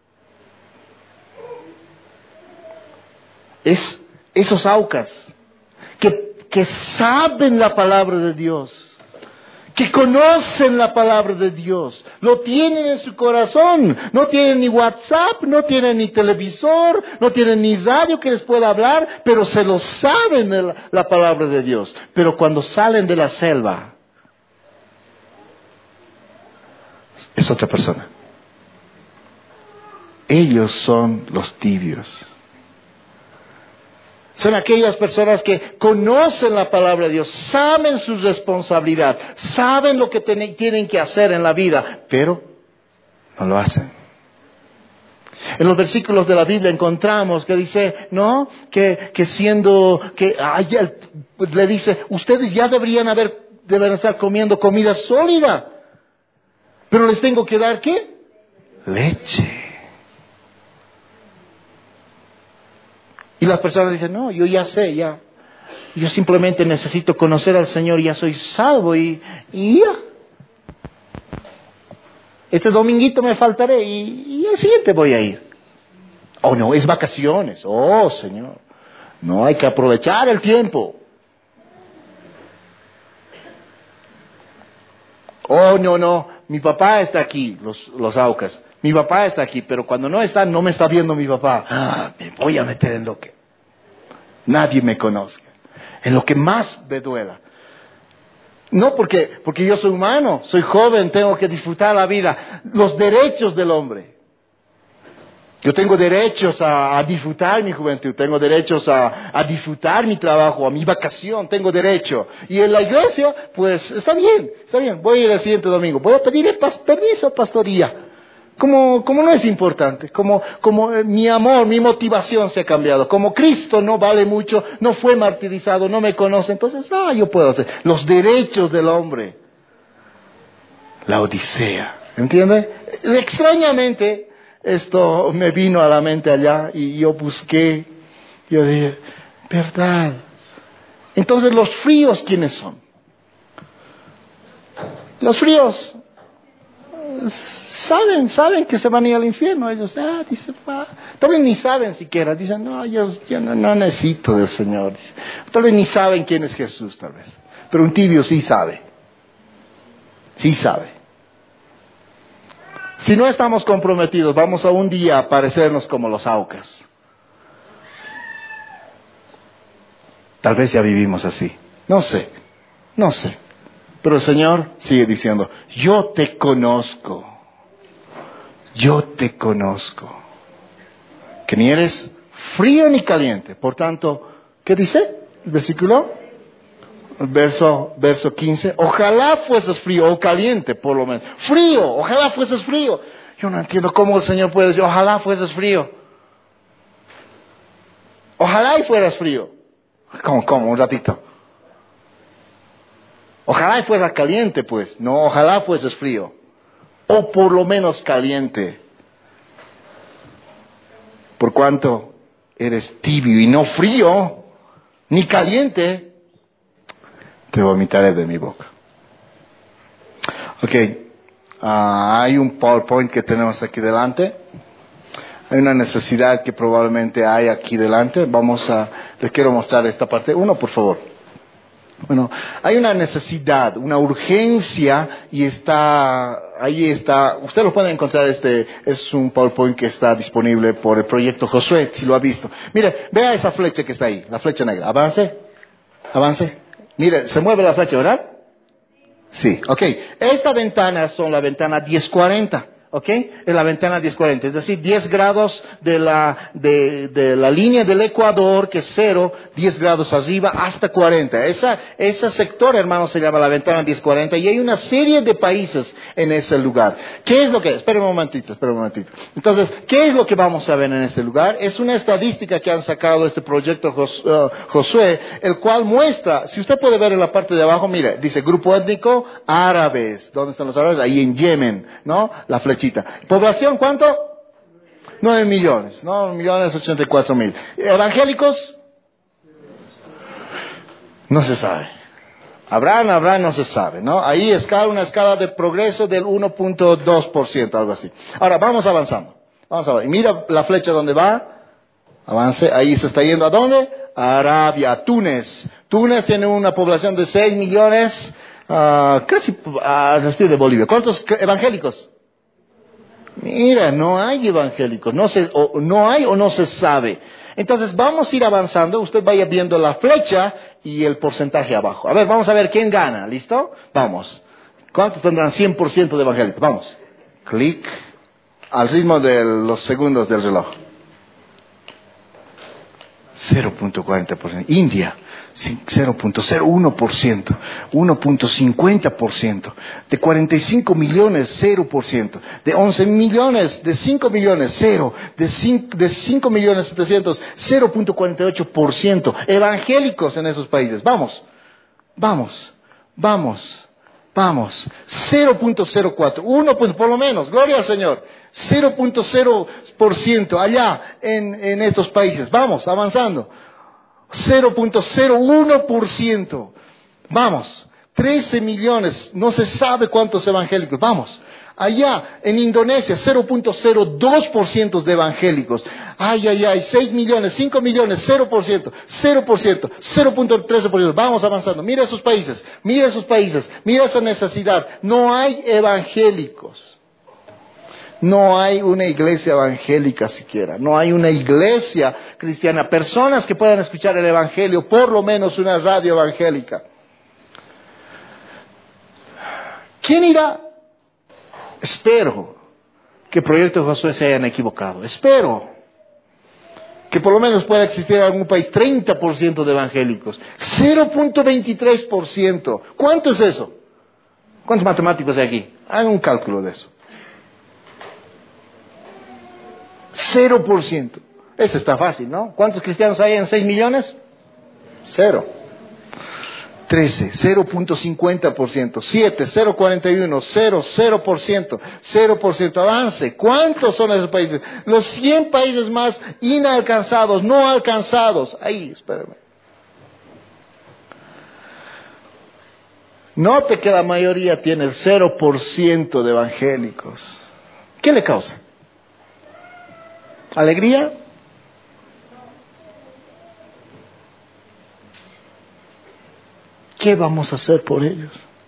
Speaker 1: Es esos aucas que saben la palabra de Dios, que conocen la palabra de Dios, lo tienen en su corazón, no tienen ni WhatsApp, no tienen ni televisor, no tienen ni radio que les pueda hablar, pero se lo saben de la palabra de Dios. Pero cuando salen de la selva, es otra persona. Ellos son los tibios. Son aquellas personas que conocen la palabra de Dios, saben su responsabilidad, saben lo que tienen que hacer en la vida, pero no lo hacen. En los versículos de la Biblia encontramos que dice, ¿no? Le dice, ustedes ya deben estar comiendo comida sólida, pero les tengo que dar, ¿qué? Leche. Y las personas dicen, no, yo ya sé, yo simplemente necesito conocer al Señor, ya soy salvo y ya. Este dominguito me faltaré y el siguiente voy a ir. Oh, no, es vacaciones. Oh, Señor, no, hay que aprovechar el tiempo. Oh, no, mi papá está aquí, los aucas. Mi papá está aquí, pero cuando no está, no me está viendo mi papá. Me voy a meter en lo que nadie me conozca, en lo que más me duela. No porque yo soy humano, soy joven, tengo que disfrutar la vida. Los derechos del hombre. Yo tengo derechos a disfrutar mi juventud, tengo derechos a disfrutar mi trabajo, a mi vacación, tengo derecho. Y en la iglesia, pues está bien. Voy a ir el siguiente domingo, voy a pedir permiso a pastoría. Como no es importante, como mi amor, mi motivación se ha cambiado, como Cristo no vale mucho, no fue martirizado, no me conoce, entonces, yo puedo hacer. Los derechos del hombre. La Odisea, ¿entiende? Extrañamente, esto me vino a la mente allá y yo busqué, yo dije, ¿verdad? Entonces, ¿los fríos quiénes son? Los fríos saben que se van a ir al infierno. Ellos, dicen, tal vez ni saben siquiera. Dicen, no, yo no necesito del Señor. Dicen, tal vez ni saben quién es Jesús, tal vez. Pero un tibio sí sabe. Sí sabe. Si no estamos comprometidos, vamos a un día a parecernos como los Aucas. Tal vez ya vivimos así. No sé. Pero el Señor sigue diciendo, yo te conozco. Que ni eres frío ni caliente. Por tanto, ¿qué dice el versículo? El verso 15. Ojalá fueses frío o caliente, por lo menos. Frío, ojalá fueses frío. Yo no entiendo cómo el Señor puede decir, ojalá fueses frío. Ojalá y fueras frío. ¿Cómo? Un ratito. Ojalá y fueras caliente, pues. No, ojalá fueses frío. O por lo menos caliente. Por cuanto eres tibio y no frío, ni caliente, te vomitaré de mi boca. Ok. Hay un PowerPoint que tenemos aquí delante. Hay una necesidad que probablemente hay aquí delante. Les quiero mostrar esta parte. Uno, por favor. Bueno, hay una necesidad, una urgencia y ahí está. Usted lo puede encontrar, es un PowerPoint que está disponible por el proyecto Josué, si lo ha visto. Mire, vea esa flecha que está ahí, la flecha negra. Avance. Mire, se mueve la flecha, ¿verdad? Sí, ok. Esta ventana son la ventana 1040. ¿Ok? Es la ventana 1040, es decir, 10 grados de la línea del Ecuador, que es 0, 10 grados arriba hasta 40. Ese sector, hermanos, se llama la ventana 1040 y hay una serie de países en ese lugar. ¿Qué es lo que? Espera un momentito. Entonces, ¿qué es lo que vamos a ver en este lugar? Es una estadística que han sacado este proyecto Josué, el cual muestra, si usted puede ver en la parte de abajo, mire, dice grupo étnico árabes. ¿Dónde están los árabes? Ahí en Yemen, ¿no? La flecha. ¿Población cuánto? 9 millones, ¿no? 1.084.000. ¿Evangélicos? No se sabe. Habrán, no se sabe, ¿no? Ahí una escala de progreso del 1.2%, algo así. Ahora, vamos avanzando. Y mira la flecha donde va. Avance, ahí se está yendo ¿a dónde? A Arabia, a Túnez. Túnez tiene una población de 6 millones, casi al estilo de Bolivia. ¿Cuántos evangélicos? Mira, no hay evangélicos, no hay o no se sabe. Entonces vamos a ir avanzando, usted vaya viendo la flecha y el porcentaje abajo. A ver, vamos a ver quién gana, ¿listo? Vamos. ¿Cuántos tendrán 100% de evangélicos? Vamos. Clic al ritmo de los segundos del reloj. 0.40%. India, 0.01%. 1.50%. De 45 millones, 0%. De 11 millones, de 5 millones, 0. De 5 millones 700, 0.48%. Evangélicos en esos países. Vamos. 0.04. 1 por lo menos. Gloria al Señor. 0.0% allá en estos países. Vamos, avanzando. 0.01%. Vamos. 13 millones. No se sabe cuántos evangélicos. Vamos. Allá en Indonesia, 0.02% de evangélicos. 6 millones, 5 millones, 0%, 0.13%. Vamos avanzando. Mira esos países, mira esa necesidad. No hay evangélicos. No hay una iglesia evangélica siquiera. No hay una iglesia cristiana. Personas que puedan escuchar el evangelio, por lo menos una radio evangélica. ¿Quién irá? Espero que el proyecto Josué se hayan equivocado. Espero que por lo menos pueda existir en algún país 30% de evangélicos. 0.23%. ¿Cuánto es eso? ¿Cuántos matemáticos hay aquí? Hagan un cálculo de eso. 0%. Eso está fácil, ¿no? ¿Cuántos cristianos hay en 6 millones? 0. 13, 0.50%. 7, 0.41, 0%. 0%. Avance. ¿Cuántos son esos países? Los 100 países más inalcanzados, no alcanzados. Ahí, espérame. Note que la mayoría tiene el 0% de evangélicos. ¿Qué le causa? ¿Alegría? ¿Qué vamos a hacer por ellos?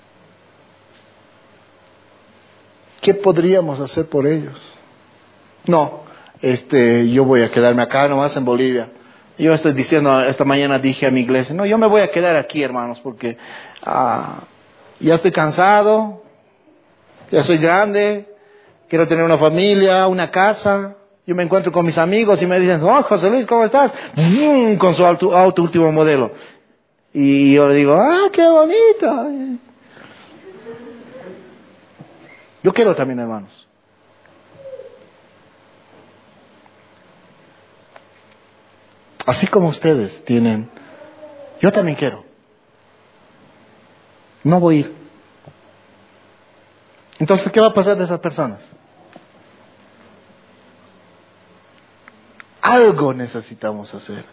Speaker 1: ¿Qué podríamos hacer por ellos? No, yo voy a quedarme acá nomás en Bolivia. Yo estoy diciendo, esta mañana dije a mi iglesia, no, yo me voy a quedar aquí, hermanos, porque ya estoy cansado, ya soy grande, quiero tener una familia, una casa. Yo me encuentro con mis amigos y me dicen, oh, José Luis, ¿cómo estás? Con su auto último modelo. Y yo le digo, qué bonito. Yo quiero también, hermanos. Así como ustedes tienen, yo también quiero. No voy a ir. Entonces, ¿qué va a pasar de esas personas? Algo necesitamos hacer.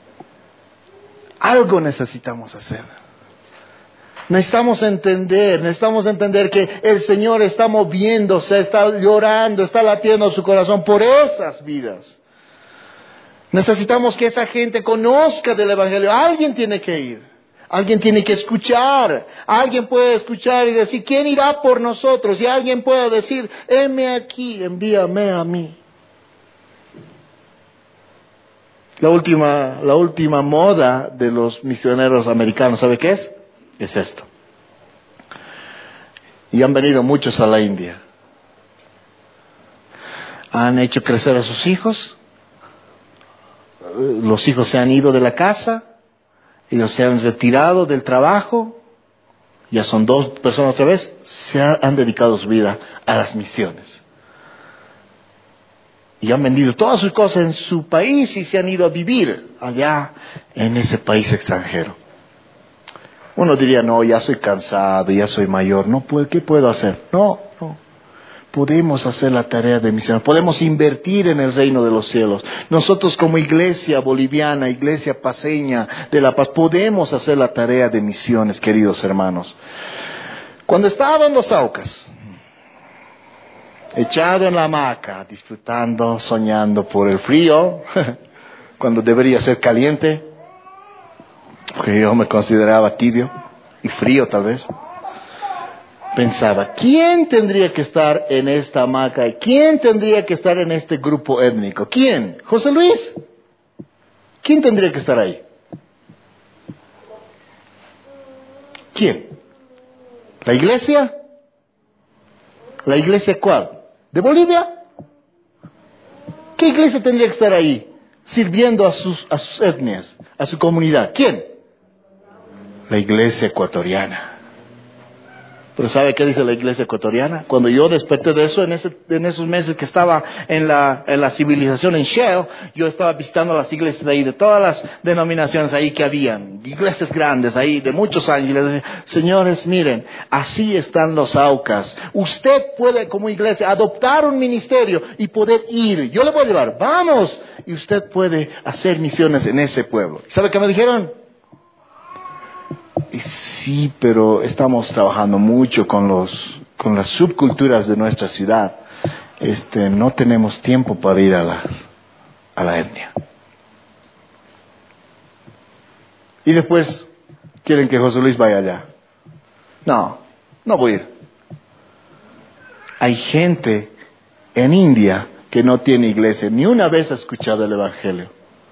Speaker 1: Algo necesitamos hacer. Necesitamos entender que el Señor está moviéndose, está llorando, está latiendo su corazón por esas vidas. Necesitamos que esa gente conozca del Evangelio. Alguien tiene que ir. Alguien tiene que escuchar. Alguien puede escuchar y decir, ¿quién irá por nosotros? Y alguien puede decir, heme aquí, envíame a mí. La última moda de los misioneros americanos, ¿sabe qué es? Es esto. Y han venido muchos a la India. Han hecho crecer a sus hijos. Los hijos se han ido de la casa. Ellos se han retirado del trabajo. Ya son 2 personas otra vez. Han dedicado su vida a las misiones. Y han vendido todas sus cosas en su país y se han ido a vivir allá en ese país extranjero. Uno diría, no, ya soy cansado, ya soy mayor, no puedo, ¿qué puedo hacer? No. Podemos hacer la tarea de misión, podemos invertir en el reino de los cielos. Nosotros como iglesia boliviana, iglesia paceña de La Paz, podemos hacer la tarea de misiones, queridos hermanos. Cuando estaba en Los Aucas, echado en la hamaca, disfrutando, soñando por el frío, cuando debería ser caliente, porque yo me consideraba tibio y frío tal vez. Pensaba, ¿quién tendría que estar en esta hamaca? ¿Quién tendría que estar en este grupo étnico? ¿Quién? ¿José Luis? ¿Quién tendría que estar ahí? ¿Quién? ¿La iglesia? ¿La iglesia cuál? ¿De Bolivia? ¿Qué iglesia tendría que estar ahí? Sirviendo a sus etnias, a su comunidad. ¿Quién? La iglesia ecuatoriana. Pero ¿sabe qué dice la iglesia ecuatoriana? Cuando yo desperté de eso, en esos meses que estaba en la civilización en Shell, yo estaba visitando las iglesias de ahí, de todas las denominaciones ahí que habían, iglesias grandes ahí, de muchos años. Y les decía, señores, miren, así están los Aucas. Usted puede, como iglesia, adoptar un ministerio y poder ir. Yo le voy a llevar, vamos. Y usted puede hacer misiones en ese pueblo. ¿Sabe qué me dijeron? Y sí, pero estamos trabajando mucho con las subculturas de nuestra ciudad. No tenemos tiempo para ir a la etnia. Y después quieren que José Luis vaya allá. No voy a ir. Hay gente en India que no tiene iglesia, ni una vez ha escuchado el Evangelio.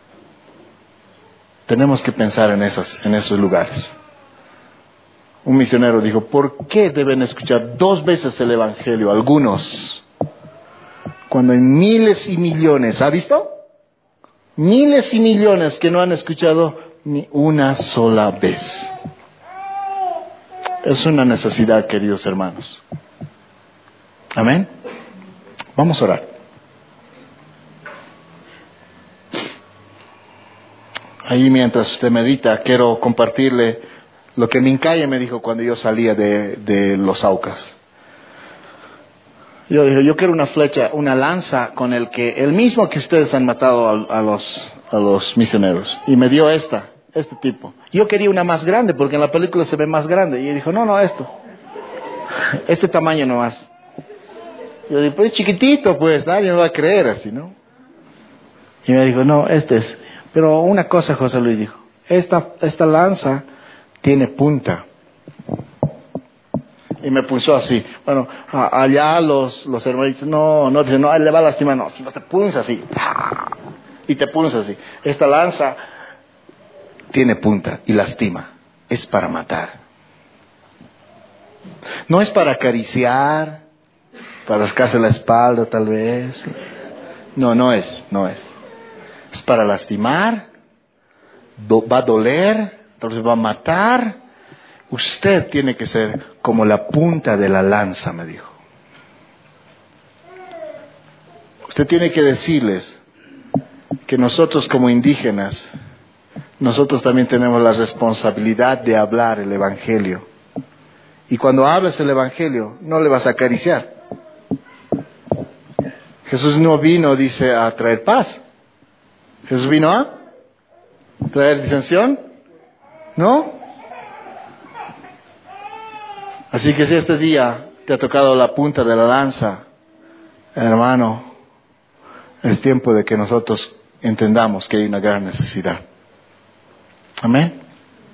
Speaker 1: Tenemos que pensar en esos lugares. Un misionero dijo, ¿por qué deben escuchar 2 veces el Evangelio algunos? Cuando hay miles y millones, ¿ha visto? Miles y millones que no han escuchado ni una sola vez. Es una necesidad, queridos hermanos. Amén. Vamos a orar. Ahí mientras usted medita, quiero compartirle lo que Mincaye me dijo cuando yo salía de Los Aucas. Yo dije, yo quiero una flecha, una lanza con el mismo que ustedes han matado a los misioneros. Y me dio este tipo. Yo quería una más grande, porque en la película se ve más grande. Y ella dijo, no, esto. Este tamaño nomás. Yo dije, pues chiquitito, pues, nadie me va a creer así, ¿no? Y me dijo, no, este es. Pero una cosa, José Luis dijo, esta lanza tiene punta. Y me puso así. Bueno, allá los hermanos dicen, no, dicen, no, él le va a lastimar. No, si no te punza así. Y te punza así. Esta lanza tiene punta y lastima. Es para matar. No es para acariciar, para rascarse la espalda tal vez. No es. Es para lastimar, va a doler, entonces va a matar. Usted tiene que ser como la punta de la lanza, me dijo. Usted tiene que decirles que nosotros como indígenas, nosotros también tenemos la responsabilidad de hablar el Evangelio. Y cuando hables el Evangelio, no le vas a acariciar. Jesús no vino, dice, a traer paz. Jesús vino a traer disensión, ¿no? Así que si este día te ha tocado la punta de la lanza, hermano, es tiempo de que nosotros entendamos que hay una gran necesidad. Amén.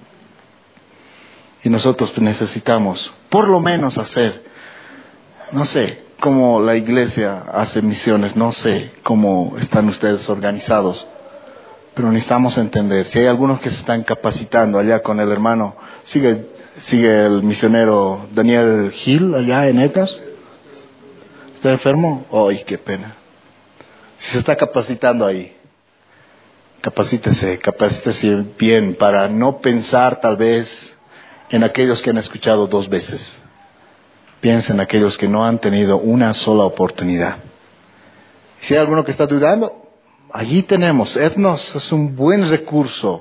Speaker 1: Y nosotros necesitamos, por lo menos hacer, no sé cómo la iglesia hace misiones, no sé cómo están ustedes organizados, pero necesitamos entender, si hay algunos que se están capacitando allá con el hermano, sigue el misionero Daniel Gil allá en Etas. ¿Está enfermo? ¡Ay, qué pena! Si se está capacitando ahí, capacítese bien para no pensar tal vez en aquellos que han escuchado 2 veces. Piensa en aquellos que no han tenido una sola oportunidad. Si hay alguno que está dudando, allí tenemos, Etnos es un buen recurso.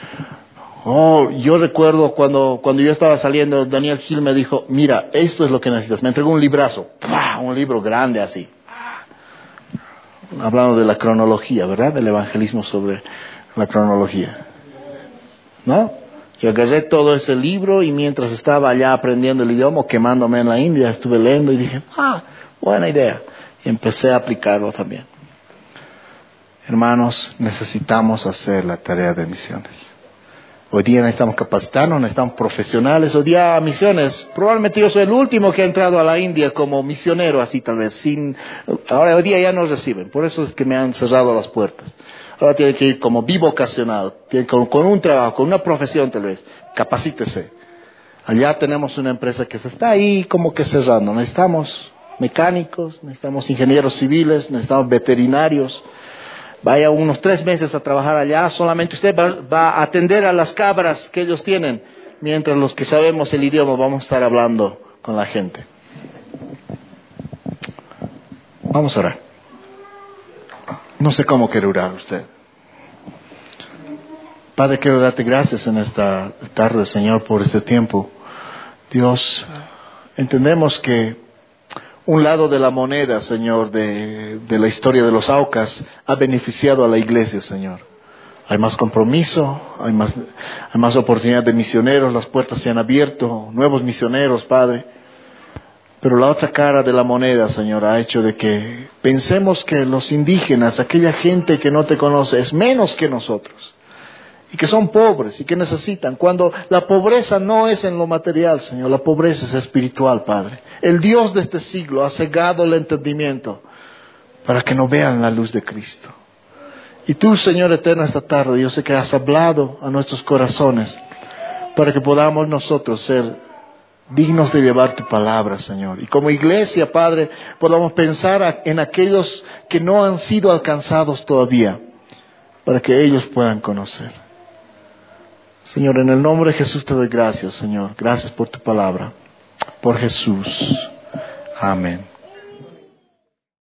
Speaker 1: Yo recuerdo cuando yo estaba saliendo, Daniel Gil me dijo, mira, esto es lo que necesitas. Me entregó un librazo, un libro grande así. Hablando de la cronología, ¿verdad? Del evangelismo sobre la cronología. ¿No? Yo agarré todo ese libro y mientras estaba allá aprendiendo el idioma, quemándome en la India, estuve leyendo y dije, buena idea. Y empecé a aplicarlo también. Hermanos, necesitamos hacer la tarea de misiones. Hoy día necesitamos capacitarnos, necesitamos profesionales. Hoy día misiones, probablemente yo soy el último que ha entrado a la India como misionero, así tal vez. Ahora hoy día ya no reciben, por eso es que me han cerrado las puertas. Ahora tiene que ir como bivocacional, con un trabajo, con una profesión tal vez. Capacítese. Allá tenemos una empresa que se está ahí como que cerrando. Necesitamos mecánicos, necesitamos ingenieros civiles, necesitamos veterinarios. Vaya unos 3 meses a trabajar allá, solamente usted va a atender a las cabras que ellos tienen, mientras los que sabemos el idioma vamos a estar hablando con la gente. Vamos a orar. No sé cómo quiere orar usted. Padre, quiero darte gracias en esta tarde, Señor, por este tiempo. Dios, entendemos que un lado de la moneda, Señor, de la historia de los Aucas ha beneficiado a la iglesia, Señor. Hay más compromiso, hay más oportunidad de misioneros, las puertas se han abierto, nuevos misioneros, Padre. Pero la otra cara de la moneda, Señor, ha hecho de que pensemos que los indígenas, aquella gente que no te conoce, es menos que nosotros. Y que son pobres y que necesitan. Cuando la pobreza no es en lo material, Señor, la pobreza es espiritual, Padre. El Dios de este siglo ha cegado el entendimiento para que no vean la luz de Cristo. Y tú, Señor eterno, esta tarde, yo sé que has hablado a nuestros corazones para que podamos nosotros ser dignos de llevar tu palabra, Señor. Y como iglesia, Padre, podamos pensar en aquellos que no han sido alcanzados todavía, para que ellos puedan conocer. Señor, en el nombre de Jesús te doy gracias, Señor. Gracias por tu palabra. Por Jesús. Amén.